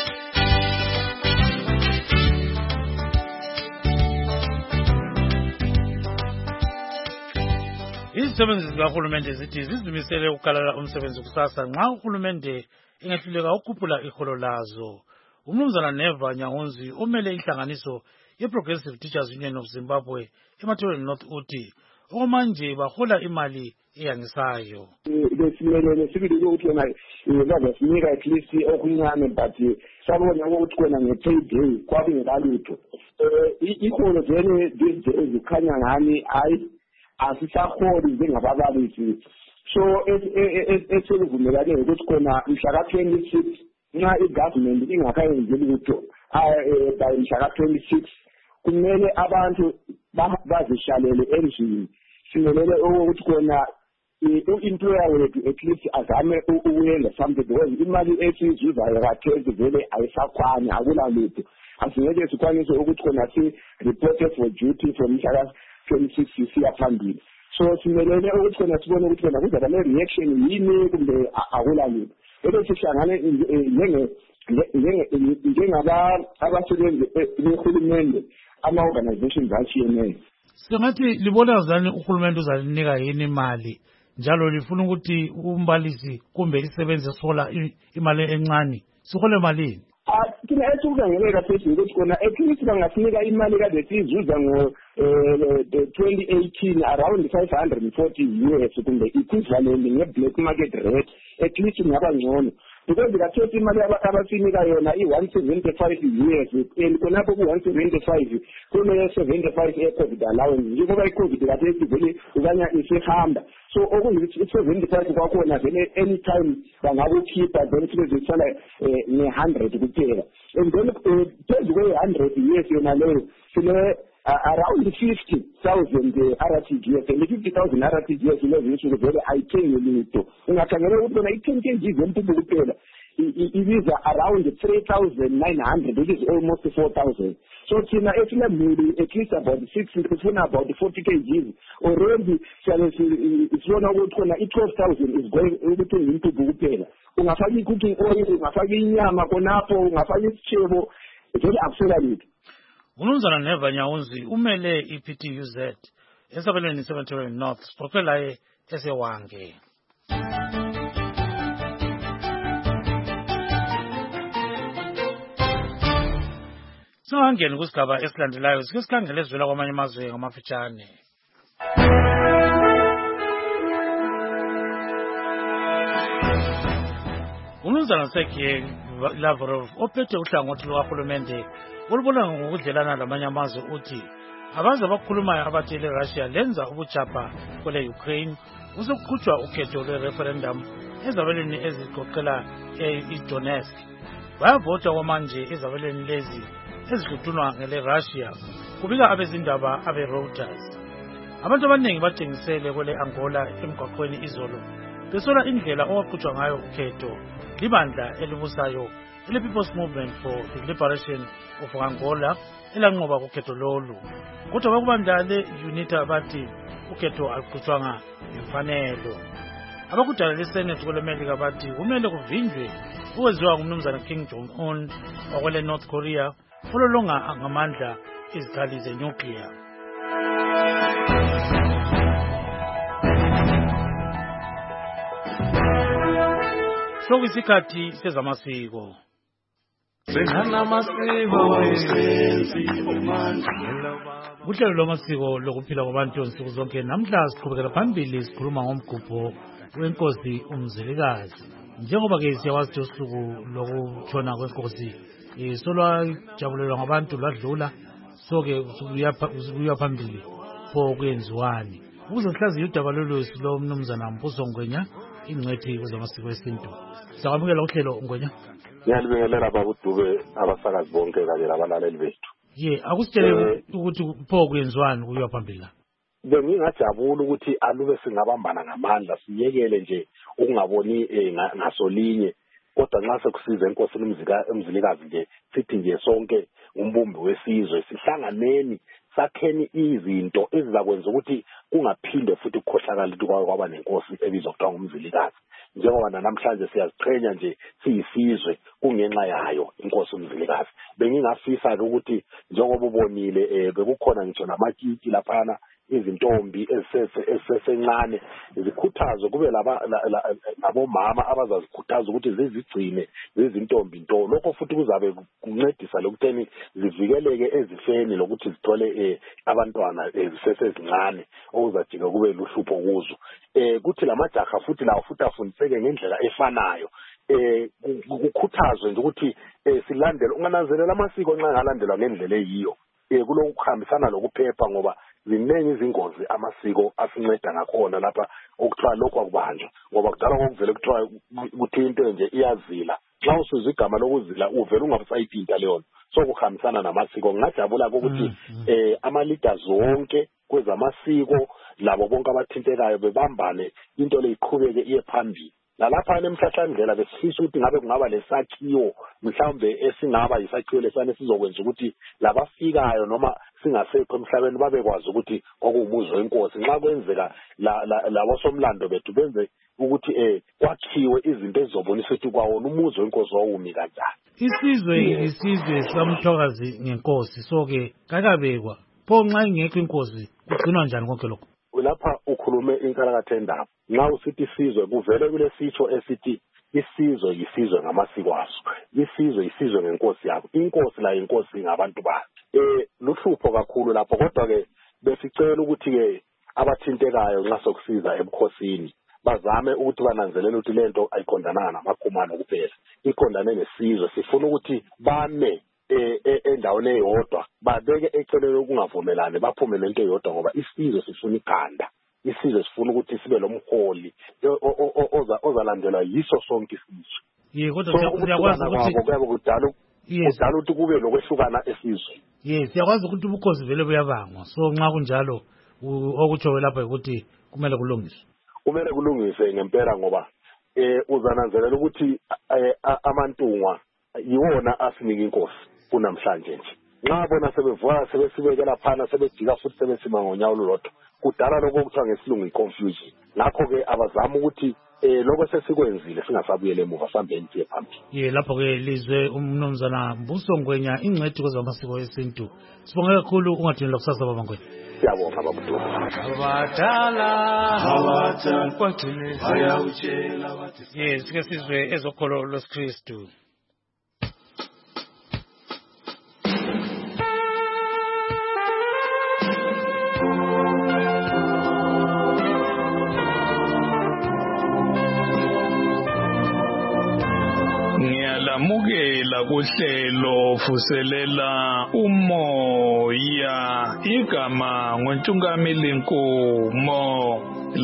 Izisebenzi zikahulumende zithi zizimisele ukukalala umsebenzi kusasa nxa uhulumende ingehluleka ukukhuphula iholo lazo. Umnumzana Neva Nyahunzi omele inhlanganiso ye-Progressive Teachers Union of Zimbabwe eMathebeleni North uthi okwamanje bahola imali eyangisayo. Besimelele sibili ukuthi yona bazasinika at least okuncane but sabona ukuthi kona nge-payday kwabingelalutho. Iholo vele ezikhanya ngani hayi asisaholi njengababalisi. So esekuvumelane ukuthi kona mhla ka twenty-six nxa igovernment ingakayenzeli lutho by mhla ka twenty-six kumele abantu bazishalele endlini. Simelele ukuthi kona i-employer wethu at least azame ukuyenza something because imali esizuzayo kathesi vele ayisakhwani akulalutho. Asingeke sikwanise ukuthi kona si-reported for duty from mhla ka twenty-six siya phambili. So simelele ukuthi kona sibone ukuthi kona kuzaba ne-reaction yini kumbe akulalutho. Ebe sihlangane njenge njengaba abasebenzi behulumende ama-organizations atshiyeneyo. Singathi libona zani uhulumende uzalinika yini imali njalo lifuna ukuthi umbalisi kumbe isebenze sola imali encane sihole malini? Thina esikukangeleka phezulu ukuthi kona at least bangasinika imali kade siyizuza ngo twenty eighteen around five hundred forty U S kumbe equivalent nge-black market rate at least ngaba ngcono because kathesi imali abasinika yona i-one seventy-five U S and khonapho ku-one seventy-five kune-seventy-five e-COVID allowance njengoba i-COVID kathesi vele ukanya isihamba so okuyithi seventy-five kwakhona vele anytime bangakukhipha then sibe zisala ne hundred kuphela and then phezu kwe hundred yes yona leyo sine around fifty thousand R T G S and fifty thousand R T G S lezo yisho vele ayithengi lutho ungakhangela ukuthi bona i-ten K G zempuphu kuphela ibiza around three thousand nine hundred, which is almost four thousand. So thina esina muli at least about six, sifuna about forty K Gs already. Siyona ukuthi khona i-twelve thousand is going ukuthi impuphu kuphela. Ungafaka i-cooking oil, ungafaka inyama khonapho, ungafaka isitshebo, vele akusela lutho. Unumzana Neva Nyawunzi umele i-P T U Z esabelweni seventy North sixoxela ye esewange. Singangeni kusigaba esilandelayo sike sikhangele ezivela kwamanye amazwe ngamafitshane. Umnumzana Sergey Lavrov ophethe uhlangothi lukahulumende olubona ngokudlelana lamanye amazwe uthi abaze abakhulumayo abathi Russia lenza ubuchapha kwele Ukraine usekuqhutshwa ukhetho lwe-referendum ezabelweni eziqoqela e-Donetsk. Bayavota kwamanje ezabelweni lezi ezihluthunwa ngele Russia kubika abezindaba abe-Reuters. Abantu abaningi batshengisele kwele Angola emgwaqweni izolo besola indlela okwaqhutshwa ngayo ukhetho libandla elibusayo ele-People's Movement for the Liberation of Angola elanqoba kukhetho lolu. Kodwa bakubandla le-UNITA bathi ukhetho aluqhutshwanga ngemfanelo. Abakudala le-Senate kwele-America bathi kumele kuvinjwe ukwenziwa ngumnumzana Kim Jong-un wakwele North Korea ololonga ngamandla izikhali ze-nuclear. Sokuyisikhathi sezamasiko. Uhlelo lwamasiko lokuphila kwabantu nsuku zonke namhla siqhubekela phambili sikhuluma ngomgubho wenkosi uMzilikazi. Njengoba ke siyawazi usuku lokutshona kwenkosi solwajabulelwa ngabantu lwadlula soke usukuya phambili pho kwenziwani ukuze sihlaziye udaba lolu lo mnumzana Mbuso Ngwenya ingcwethi kwezamasiko esintu. Siyakwamukela uhlelo Ngwenya. Ngiyalibingelela babudube abasakazi bonke kanye labalaleli bethu. Ye akusitshele ukuthi pho kwenziwani kuya phambili la. Bengingajabula ukuthi alube singabambana ngamandla siyekele nje ukungaboni ngasolinye kodwa nxa sekusiza enkosini uMzilikazi nje sithi nje sonke umbumbi wesizwe sihlanganeni sakheni izinto ezizakwenza ukuthi kungaphinde futhi ukukhohlakala ukuthi kwaba nenkosi ebizwa kuthiwa uMzilikazi. Njengoba namhlanje siyaziqhenya nje siyisizwe kungenxa yayo inkosi uMzilikazi. Bengingafisa ukuthi njengoba ubonile bekukhona ngitsho namakiti laphana izintombi ezisesencane zikhuthazwe kube laba labomama abazazikhuthaza ukuthi zizigcine zizintombi nto. Lokho futhi kuzabe kuncedisa lokutheni zivikeleke ezifeni lokuthi zithole abantwana ezisesezincane okuzajika kube luhlupho kuzo. Kuthi lamajaha futhi lawo futhi afundiseke ngendlela efanayo. Kukhuthazwe nje ukuthi silandele ungananzelela amasiko nxa ngalandelwa ngendlela eyiyo kulokuhambisana lokuphepha ngoba ziningi izingozi amasiko asinceda ngakhona lapha okuthiwa lokho akubanjwa ngoba kudala kokuvele kuthiwa ukuthi into nje iyazila nxa usuzwa igama lokuzila uvele ungabusayiphinda leyo so kuhambisana namasiko. Ngingajabula ukuthi eh ama-leaders wonke kwezamasiko labo bonke abathintekayo bebambane into le iqhubeke iye phambili. Lalapha nemhlahlandlela besifisa ukuthi ngabe kungaba lesakhiwo mhlawumbe esingaba yisakhiwo lesane sizokwenza ukuthi labafikayo noma singasekho emhlabeni babekwazi ukuthi kwakuwumuzi wenkosi. Nxa kwenzeka labo somlando bethu benze ukuthi eh kwakhiwe izinto ezizobonisa ukuthi kwawona umuzi wenkosi wawumi kanjani. Isizwe isizwe samthokazi ngenkosi soke kakabekwa pho nxa ingekho inkosi kugcinwa njani konke lokho. Lapha ukhulume inkalakatha endaba nxa usithi isizwe kuvele kule sitho esithi isizwe yisizwe ngamasiko aso, isizwe yisizwe ngenkosi yakho. Inkosi la inkosi ngabantu bayo. Eh luhlupho kakhulu lapho kodwa ke besicela ukuthi ke abathintekayo nxa sokusiza ebukhosini bazame ukuthi bananzelele ukuthi lento ayikhondananga namakhumana kuphela ikhondane nesizwe. Sifuna ukuthi bame endaweni eyodwa babeke eceleni ukungavumelani baphume lento eyodwa ngoba isizwe sifuna iganda isizwe sifuna ukuthi sibe lomholi ozalandelwa yiso sonke isizwe. Ye kodwa siyakwazi ukuthi kuyabe kudala kudala ukuthi kube lokwehlukana esizwe. Yes, siyakwazi ukuthi ubukhosi vele buyabangwa. So nxa kunjalo okutsho lapha ukuthi kumele kulungiswe. Kumele kulungiswe ngempela ngoba eh uzananzelela ukuthi amantungwa yiwona asinika inkosi kunamhlanje nje. Nxa bona sebevuka sebesibekela phana sebejika futhi sebesima ngonyawo lodwa kudala lokho okuthiwa ngesilungu i-confusion. Ngakho ke abazama ukuthi eh lokho sesikwenzile singasabuyele emuva sambeni siye phambili. Ye lapho ke lizwe umnumzana Mbuso Ngwenya ingcwethi kwezamasiko esintu. Sibonge kakhulu ungadinela kusasa baba Ngwenya. Siyabonga baba Mdluli. Abadala abadala kwagcine ayawutshela bathi yes sike sizwe ezokholo lwesikristu. Ngiyamukela kuhlelo vuselela umoya igama ngoNtungamili Nkomo.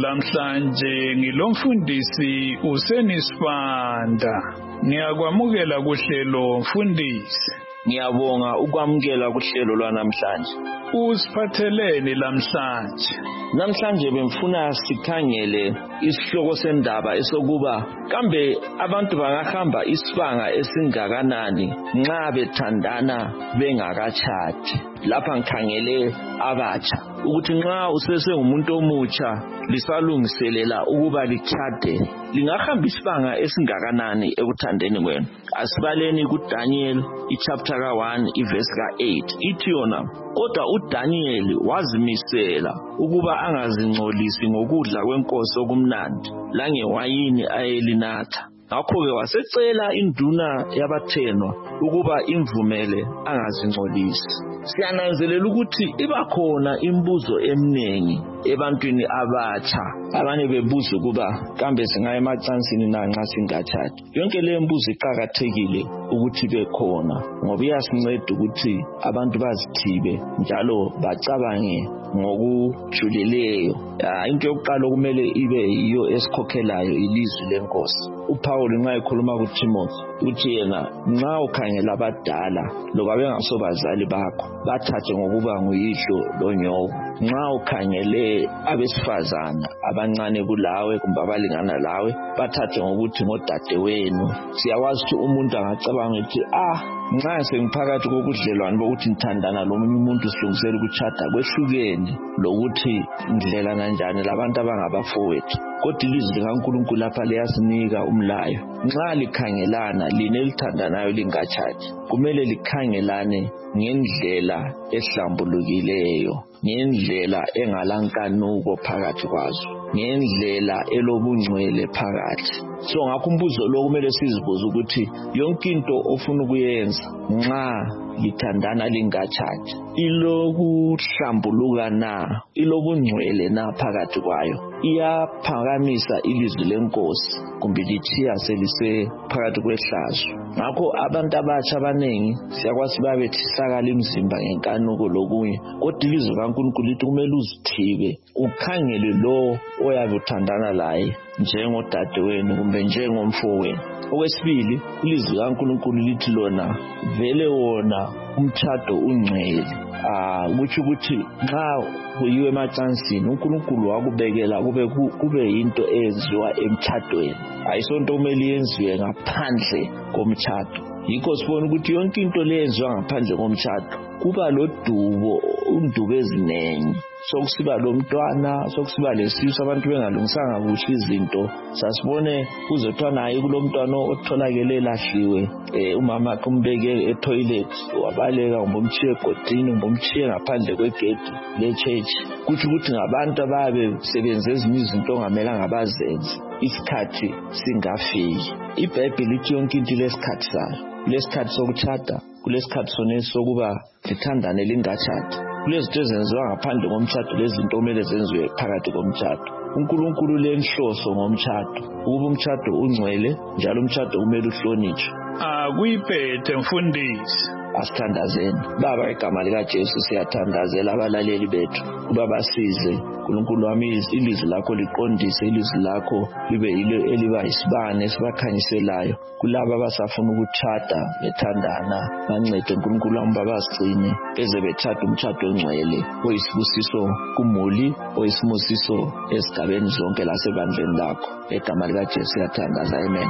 Lamhlanje ngilomfundisi uSenisibanda. Ngiyakwamukela kuhlelo mfundisi. Ngiyabonga ukwamukela kuhlelo lwanamhlanje. Usiphatheleni lamhlanje? Namhlanje bemfuna sikhangele isihloko sendaba esokuba kambe abantu bangahamba isibanga esingakanani nxa bethandana bengakatshadi. Lapha ngikhangele abatsha ukuthi nxa usesengumuntu omutsha lisalungiselela ukuba lichade lingahamba isibanga esingakanani ekuthandeni kwenu. Asibaleni kuDaniel ichapter ka one iverse ka eight ithi yona kodwa uDaniel wazimisela ukuba angazingcolisi ngokudla kwenkosi okumnandi langewayini ayelinatha. Ngakho-ke wasecela induna yabathenwa ukuba imvumele angazingcolisi. Siyananzelela ukuthi ibakhona imibuzo eminingi ebantwini abatsha. Abanye bebuza ukuba kambe singaya emacansini na nxa singatshadi. Yonke le mibuzo iqhakathekile ukuthi bekhona ngoba iyasinceda ukuthi abantu bazithibe njalo bacabange ngokujuleleyo. Into yokuqala okumele ibe yiyo esikhokhelayo ilizwi lenkosi. uPaul nxa ekhuluma kuTimothy uthi yena nxa ukhangela abadala loba bengasobazali bakho bathathe ngokuba nguyihlo lonyoko. Nxa ukhangele abesifazana abancane kulawe kumbe abalingana lawe bathathe ngokuthi ngodadewenu. Siyakwazi ukuthi umuntu angacabanga ukuthi ah nxa sengiphakathi kokudlelwane bokuthi ngithandana lomunye umuntu silungisela ukutshada kwehlukene lokuthi ngidlelana njani labantu abangabafowethu. Kodwa ilizwi likaNkulunkulu lapha liyasinika umlayo. Nxa likhangelana line lithandanayo lingatshadi kumele likhangelane ngendlela ehlambulukileyo, ngendlela engalankanuko phakathi kwazo, ngendlela elobungcwele phakathi. So ngakho umbuzo lo kumele sizibuze ukuthi yonke into ofuna ukuyenza nxa lithandana lingatshadi ilokuhlambuluka na, ilobungcwele na phakathi kwayo, iyaphakamisa ilizwi lenkosi kumbe lithiya selise phakathi kwehlazo. Ngakho abantu abatsha abanengi siyakwazi babethi hlakala imizimba ngenkanuko lokunye, kodwa ilizwi likaNkulunkulu lithi kumele uzithibe ukhangele lo oyabe uthandana laye njengodadewenu kumbe njengomfowenu. Okwesibili ilizwi likaNkulunkulu lithi lona vele wona umtshado ungcwele. Ah kuthi ukuthi nxa uyiwe emacansini uNkulunkulu wakubekela kube kube into eyenziwa emtshadweni, ayisonto kumele yenziwe ngaphandle komtshado. Yikho sibona ukuthi yonke into leyenziwa ngaphandle komtshado kuba lodubo, undubo ezinengi. Sokusiba lomntwana, sokusiba lesisu abantu bengalungisanga kuhle izinto. Sasibone kuzothiwa naye kulomntwana otholakele lahliwe eh umama akhe umbeke etoilet wabaleka ngombomchiye egodini ngombomchiye ngaphandle kwegate lechurch. Kuthi ukuthi ngabantu ababe sebenza ezinye izinto ongamelanga bazenze isikhathi singafiki. iBhayibheli lithi yonke into lesikhathi sayo. Lesikhathi sokutshada kulesikhathi sona sokuba lithandane lingatshadi. Kulezinto ezenziwa ngaphandle komtshado lezinto kumele zenziwe phakathi komtshado. uNkulunkulu lenhloso ngomtshado ukuba umtshado ungcwele njalo umtshado kumele uhlonitshwe. Akuyiphethe mfundisi asithandazeni. Baba, igama likaJesu siyathandazela abalaleli bethu ukuba basize. Nkulunkulu wami, ilizwi lakho liqondise, ilizwi lakho libe yilo eliba isibane esibakhanyiselayo kulabo abasafuna ukutshada bethandana. Bancede Nkulunkulu wami, babasigcine beze betshada umtshado ongcwele oyisibusiso kumuli, oyisibusiso esigabeni zonke lasebandleni lakho. Egama likaJesu siyathandaza. Amen.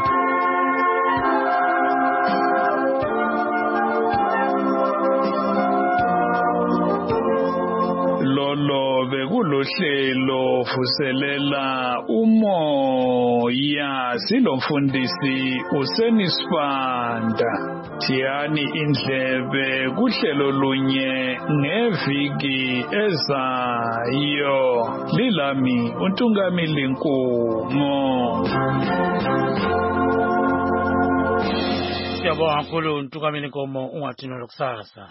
Lolo bekulohlelo vuselela umoya silomfundisi usenisibanda. Thiyani indlebe kuhlelo lunye ngeviki ezayo. Lilami uNtungamili Nkumo. Siyabonga kakhulu uNtungamili Nkumo, ungathini lokusasa.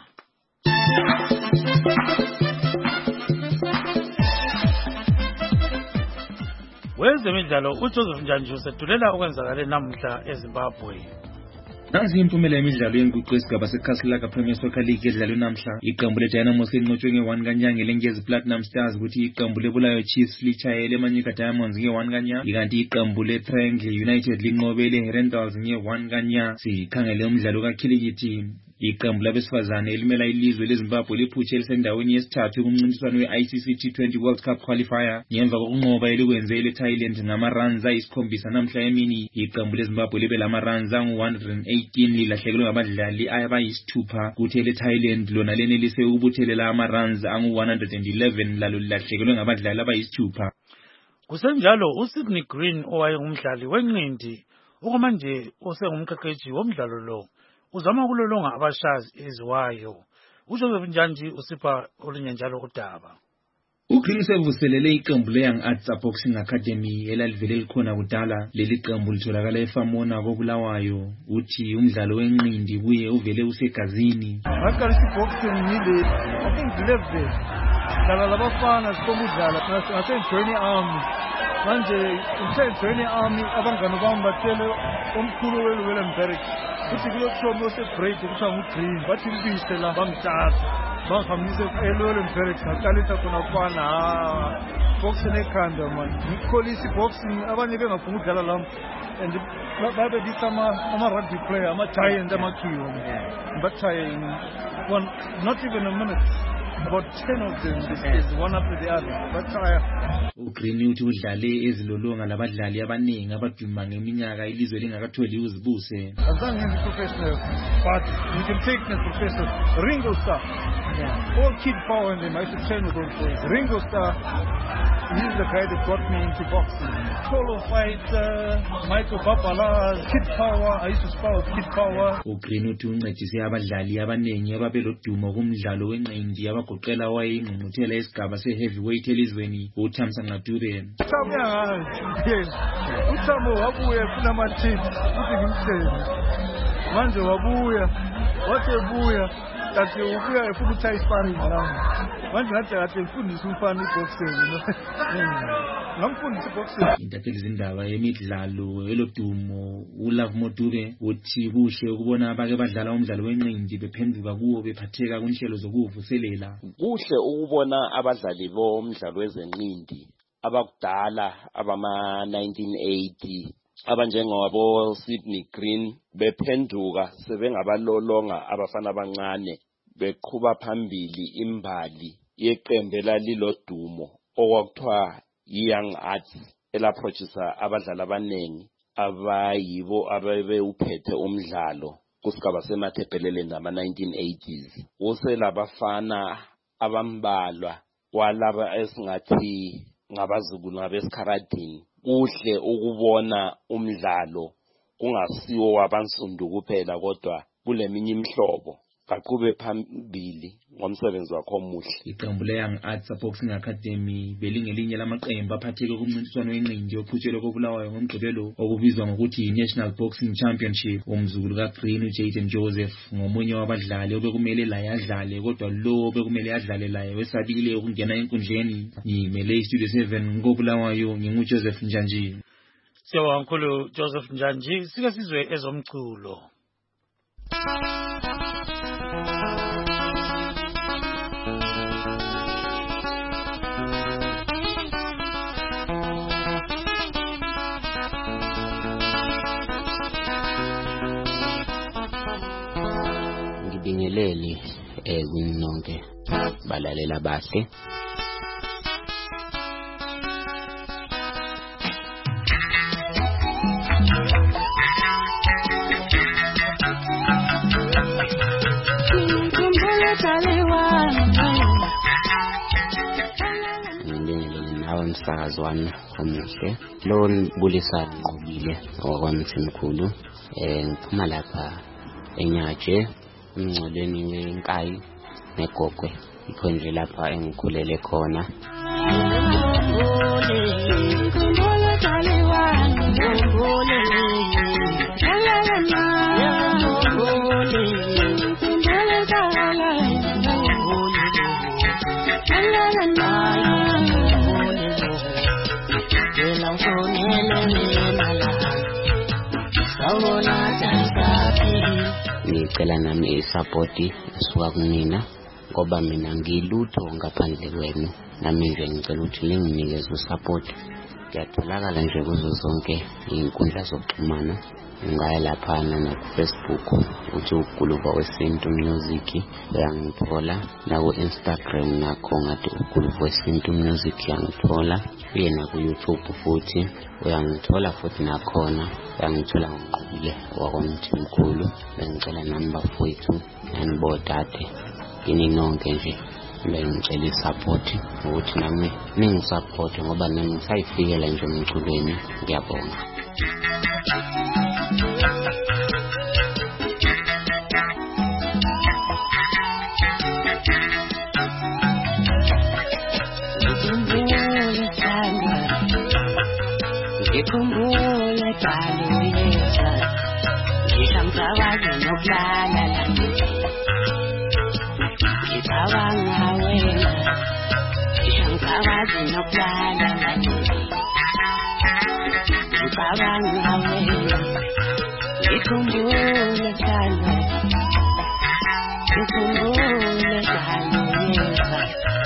Wezemidlalo uJoseph Njanji usedulela okwenzakale namhla eZimbabwe. Nansi impumela yemidlalo yenguqu esigaba seKhasilaka Premier Soccer League edlalwe namhla. Iqembu leDynamo linqotshwe nge-one kanyanga leNgezi Platinum Stars, kuthi iqembu leBulawayo Chiefs litshayele eManyika Diamonds nge-one kanyanga, ikanti iqembu leTriangle United linqobe leHerentals nge-one kanyanga. Sikhangele umdlalo kakhilikithi. Iqembu labesifazane elimela ilizwe leZimbabwe liphutshe elisendaweni yesithathu kumncintiswano we-I C C T twenty World Cup Qualifier ngemva kokunqoba elikwenze leThailand ngama-runs ayisikhombisa namhla emini. Iqembu leZimbabwe libe lama-runs angu-one hundred eighteen lilahlekelwe ngabadlali abayisithupha, kuthi eleThailand lona lenelise ukubuthelela ama-runs angu-one hundred eleven lalo lilahlekelwe ngabadlali abayisithupha. Kusenjalo uSydney Green owayengumdlali wenqindi okwamanje osengumqeqeshi womdlalo lo uzama ukulolonga abashazi eziwayo. uJoseph Njanji usipha olunye njalo udaba. uGreen usevuselele iqembu leYoung Arts Boxing Academy elalivele likhona kudala. Leli qembu litholakala eFamona koBulawayo. Uthi umdlalo wenqindi kuye uvele usegazini. Ngaqalisa boxing ngile I think eleven dlala labafana sikomudlala ngase join army. Manje ngise join army abangani bami batshele omkhulu weLwellenberg uthi kulokushoma osebreak kuthiwa nguGreen, bathi mbise la bamthatha bangihambise eLwellenberg ngaqalisa khona kufana boxing ekhanda manje. Ngikholisa boxing abanye bengafuna ukudlala lami and babe bithi ama rugby player ama giant amakhiwo bathaye one not even a minute. About ten of them, this is one after the other. Batshaya. uGreen uthi udlale ezilolonga labadlali abaningi abaduma ngeminyaka ilizwe lingakatholi uzibuse. Azange ngibe professional, but you can take me professional. Ringo Starr. Yeah. All kid power in them. I used to train with those boys. Ringo Starr, he's the guy that got me into boxing. Solo fight, uh, Michael Bapala, kid power. I used to spar with kid power. uGreen uthi uncedise abadlali abaningi ababelodumo kumdlalo wenqindi abagoqela wayengqungquthela isigaba se-heavyweight elizweni uThamsanqa Dube. uThamo wabuya kunamathini ukuthi ngimtheni manje wabuya wathi ebuya kanti ubuya efuna ukuthi isparing nami manje ngathi kade ngifundisa umfana iboxing ngamfundisa iboxing. Intatheli zindaba yemidlalo elodumo uLove Modube uthi kuhle ukubona abake badlala umdlalo wenqindi bephenduka kuwo bephatheka kunhlelo zokuvuselela. Kuhle ukubona abadlali bomdlalo wezenqindi abakudala abama nineteen eighty abanjengabo Sydney Green bephenduka sebengabalolonga abafana abancane beqhuba phambili imbali yeqembu lalilodumo okwakuthiwa Young Arts elaproducer abadlali abanengi abayibo ababe uphethe umdlalo kusigaba semathebhelele nama nineteen eighties. Uselabafana abambalwa walaba esingathi ngabazukulu ngabesikharadini. Kuhle ukubona umdlalo kungasiwo wabansundu kuphela kodwa kuleminye imihlobo baqhube phambili ngomsebenzi wakho omuhle. Iqembu leYoung Arts Boxing Academy belingelinye lamaqembu aphatheke kumncintiswano wenqindi ophutshelwe koBulawayo ngomgqibelo okubizwa ngokuthi National Boxing Championship. Umzukulu kaGreen uJayden Joseph ngomunye wabadlali obekumele laye adlale, kodwa lo bekumele adlale laye wesabile ukungena enkundleni. Ngimele iStudio seven ngoBulawayo nginguJoseph Njanji. Siyabonga kakhulu Joseph Njanji. Sike sizwe ezomculo. ngibingeleli eh kunonke balalela bahle. Umsakazwana omuhle lo Bulisa Nqobile wakwaMthimkhulu eh ngiphuma lapha eNyaje umngcolweni wenkayi negogwe ikho nje lapha engikhulele khona. Ngicela nami isupport esuka kunina ngoba mina ngilutho ngaphandle kwenu, nami nje ngicela ukuthi ninginikeze usupport. Ngiyatholakala nje kuzo zonke izinkundla zokuxhumana, ngaya lapha na Facebook uthi uGuluva Wesintu Music uyangithola, na ku Instagram nakho ngathi uGuluva Wesintu Music uyangithola, yena ku YouTube futhi uyangithola futhi nakhona uyangithola ngoNqobile wakwaMthimkhulu. Bengicela nami bafowethu nanibodade kini nonke nje bengicela isupport ukuthi nami ningisupport ngoba nami ngisayifikela nje emculweni. Ngiyabonga. Ngikhumbule njalo yeza ngishamsabazi nokulala ngicabanga wena ngishamsabazi nokulala ngicabanga wena ngikhumbule njalo ngikhumbule njalo yeza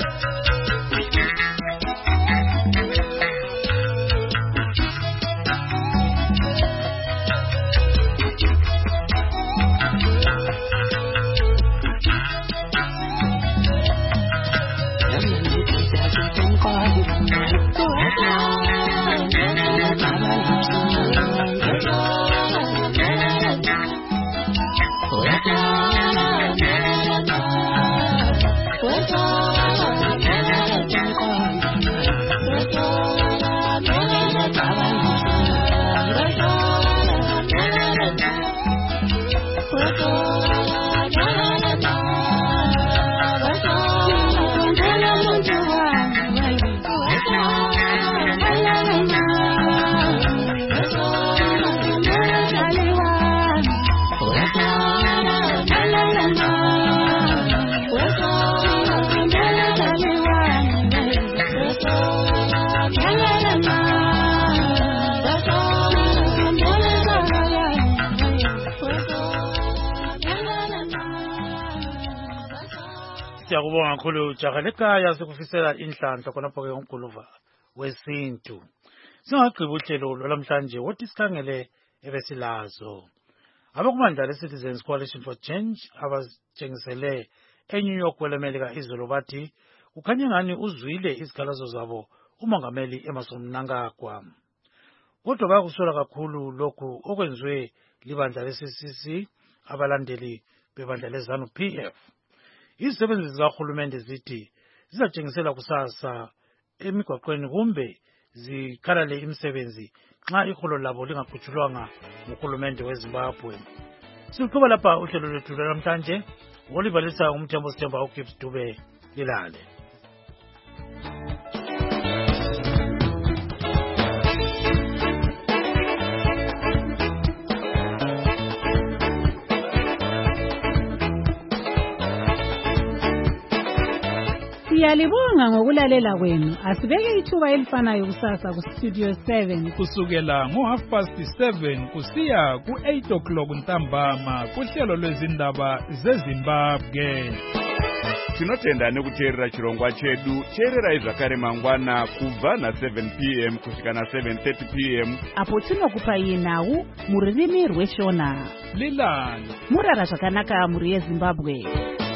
Siyakubonga kakhulu jaha lekhaya sikufisela inhlanhla khonapho ke uGuluva Wesintu. Singagqiba uhlelo lwalamhlanje wothi sikhangele ebesilazo. Abakumandla leCitizens Coalition for Change abatshengisele eNew York kwelemelika izolo bathi kukhanya ngani uzwile izikhalazo zabo umongameli Emmerson Mnangagwa. Kodwa bayakusola kakhulu lokhu okwenziwe libandla le-C C C abalandeli bebandla leZanu P F. Izisebenzi zikahulumende zithi zizatshengisela kusasa emigwaqweni kumbe zikhalale imisebenzi nxa iholo labo lingakhutshulwanga nguhulumende weZimbabwe. Siqhuba lapha uhlelo lwethu lwanamhlanje ngolibalisa umthembo Sithemba uGibbs Dube lilale. Siyalibonga ngokulalela kwenu. Asibeke ithuba elifanayo kusasa ku Studio seven kusukela ngo half past seven kusiya ku eight o'clock ntambama kuhlelo lwezindaba zeZimbabwe. tinotenda nekuteerera chirongwa chedu. Teererai zvakare mangwana kubva na seven p m kusvika na seven thirty p m apo tinokupai nhau mururimi rweshona. Lilani murara zvakanaka muri yeZimbabwe.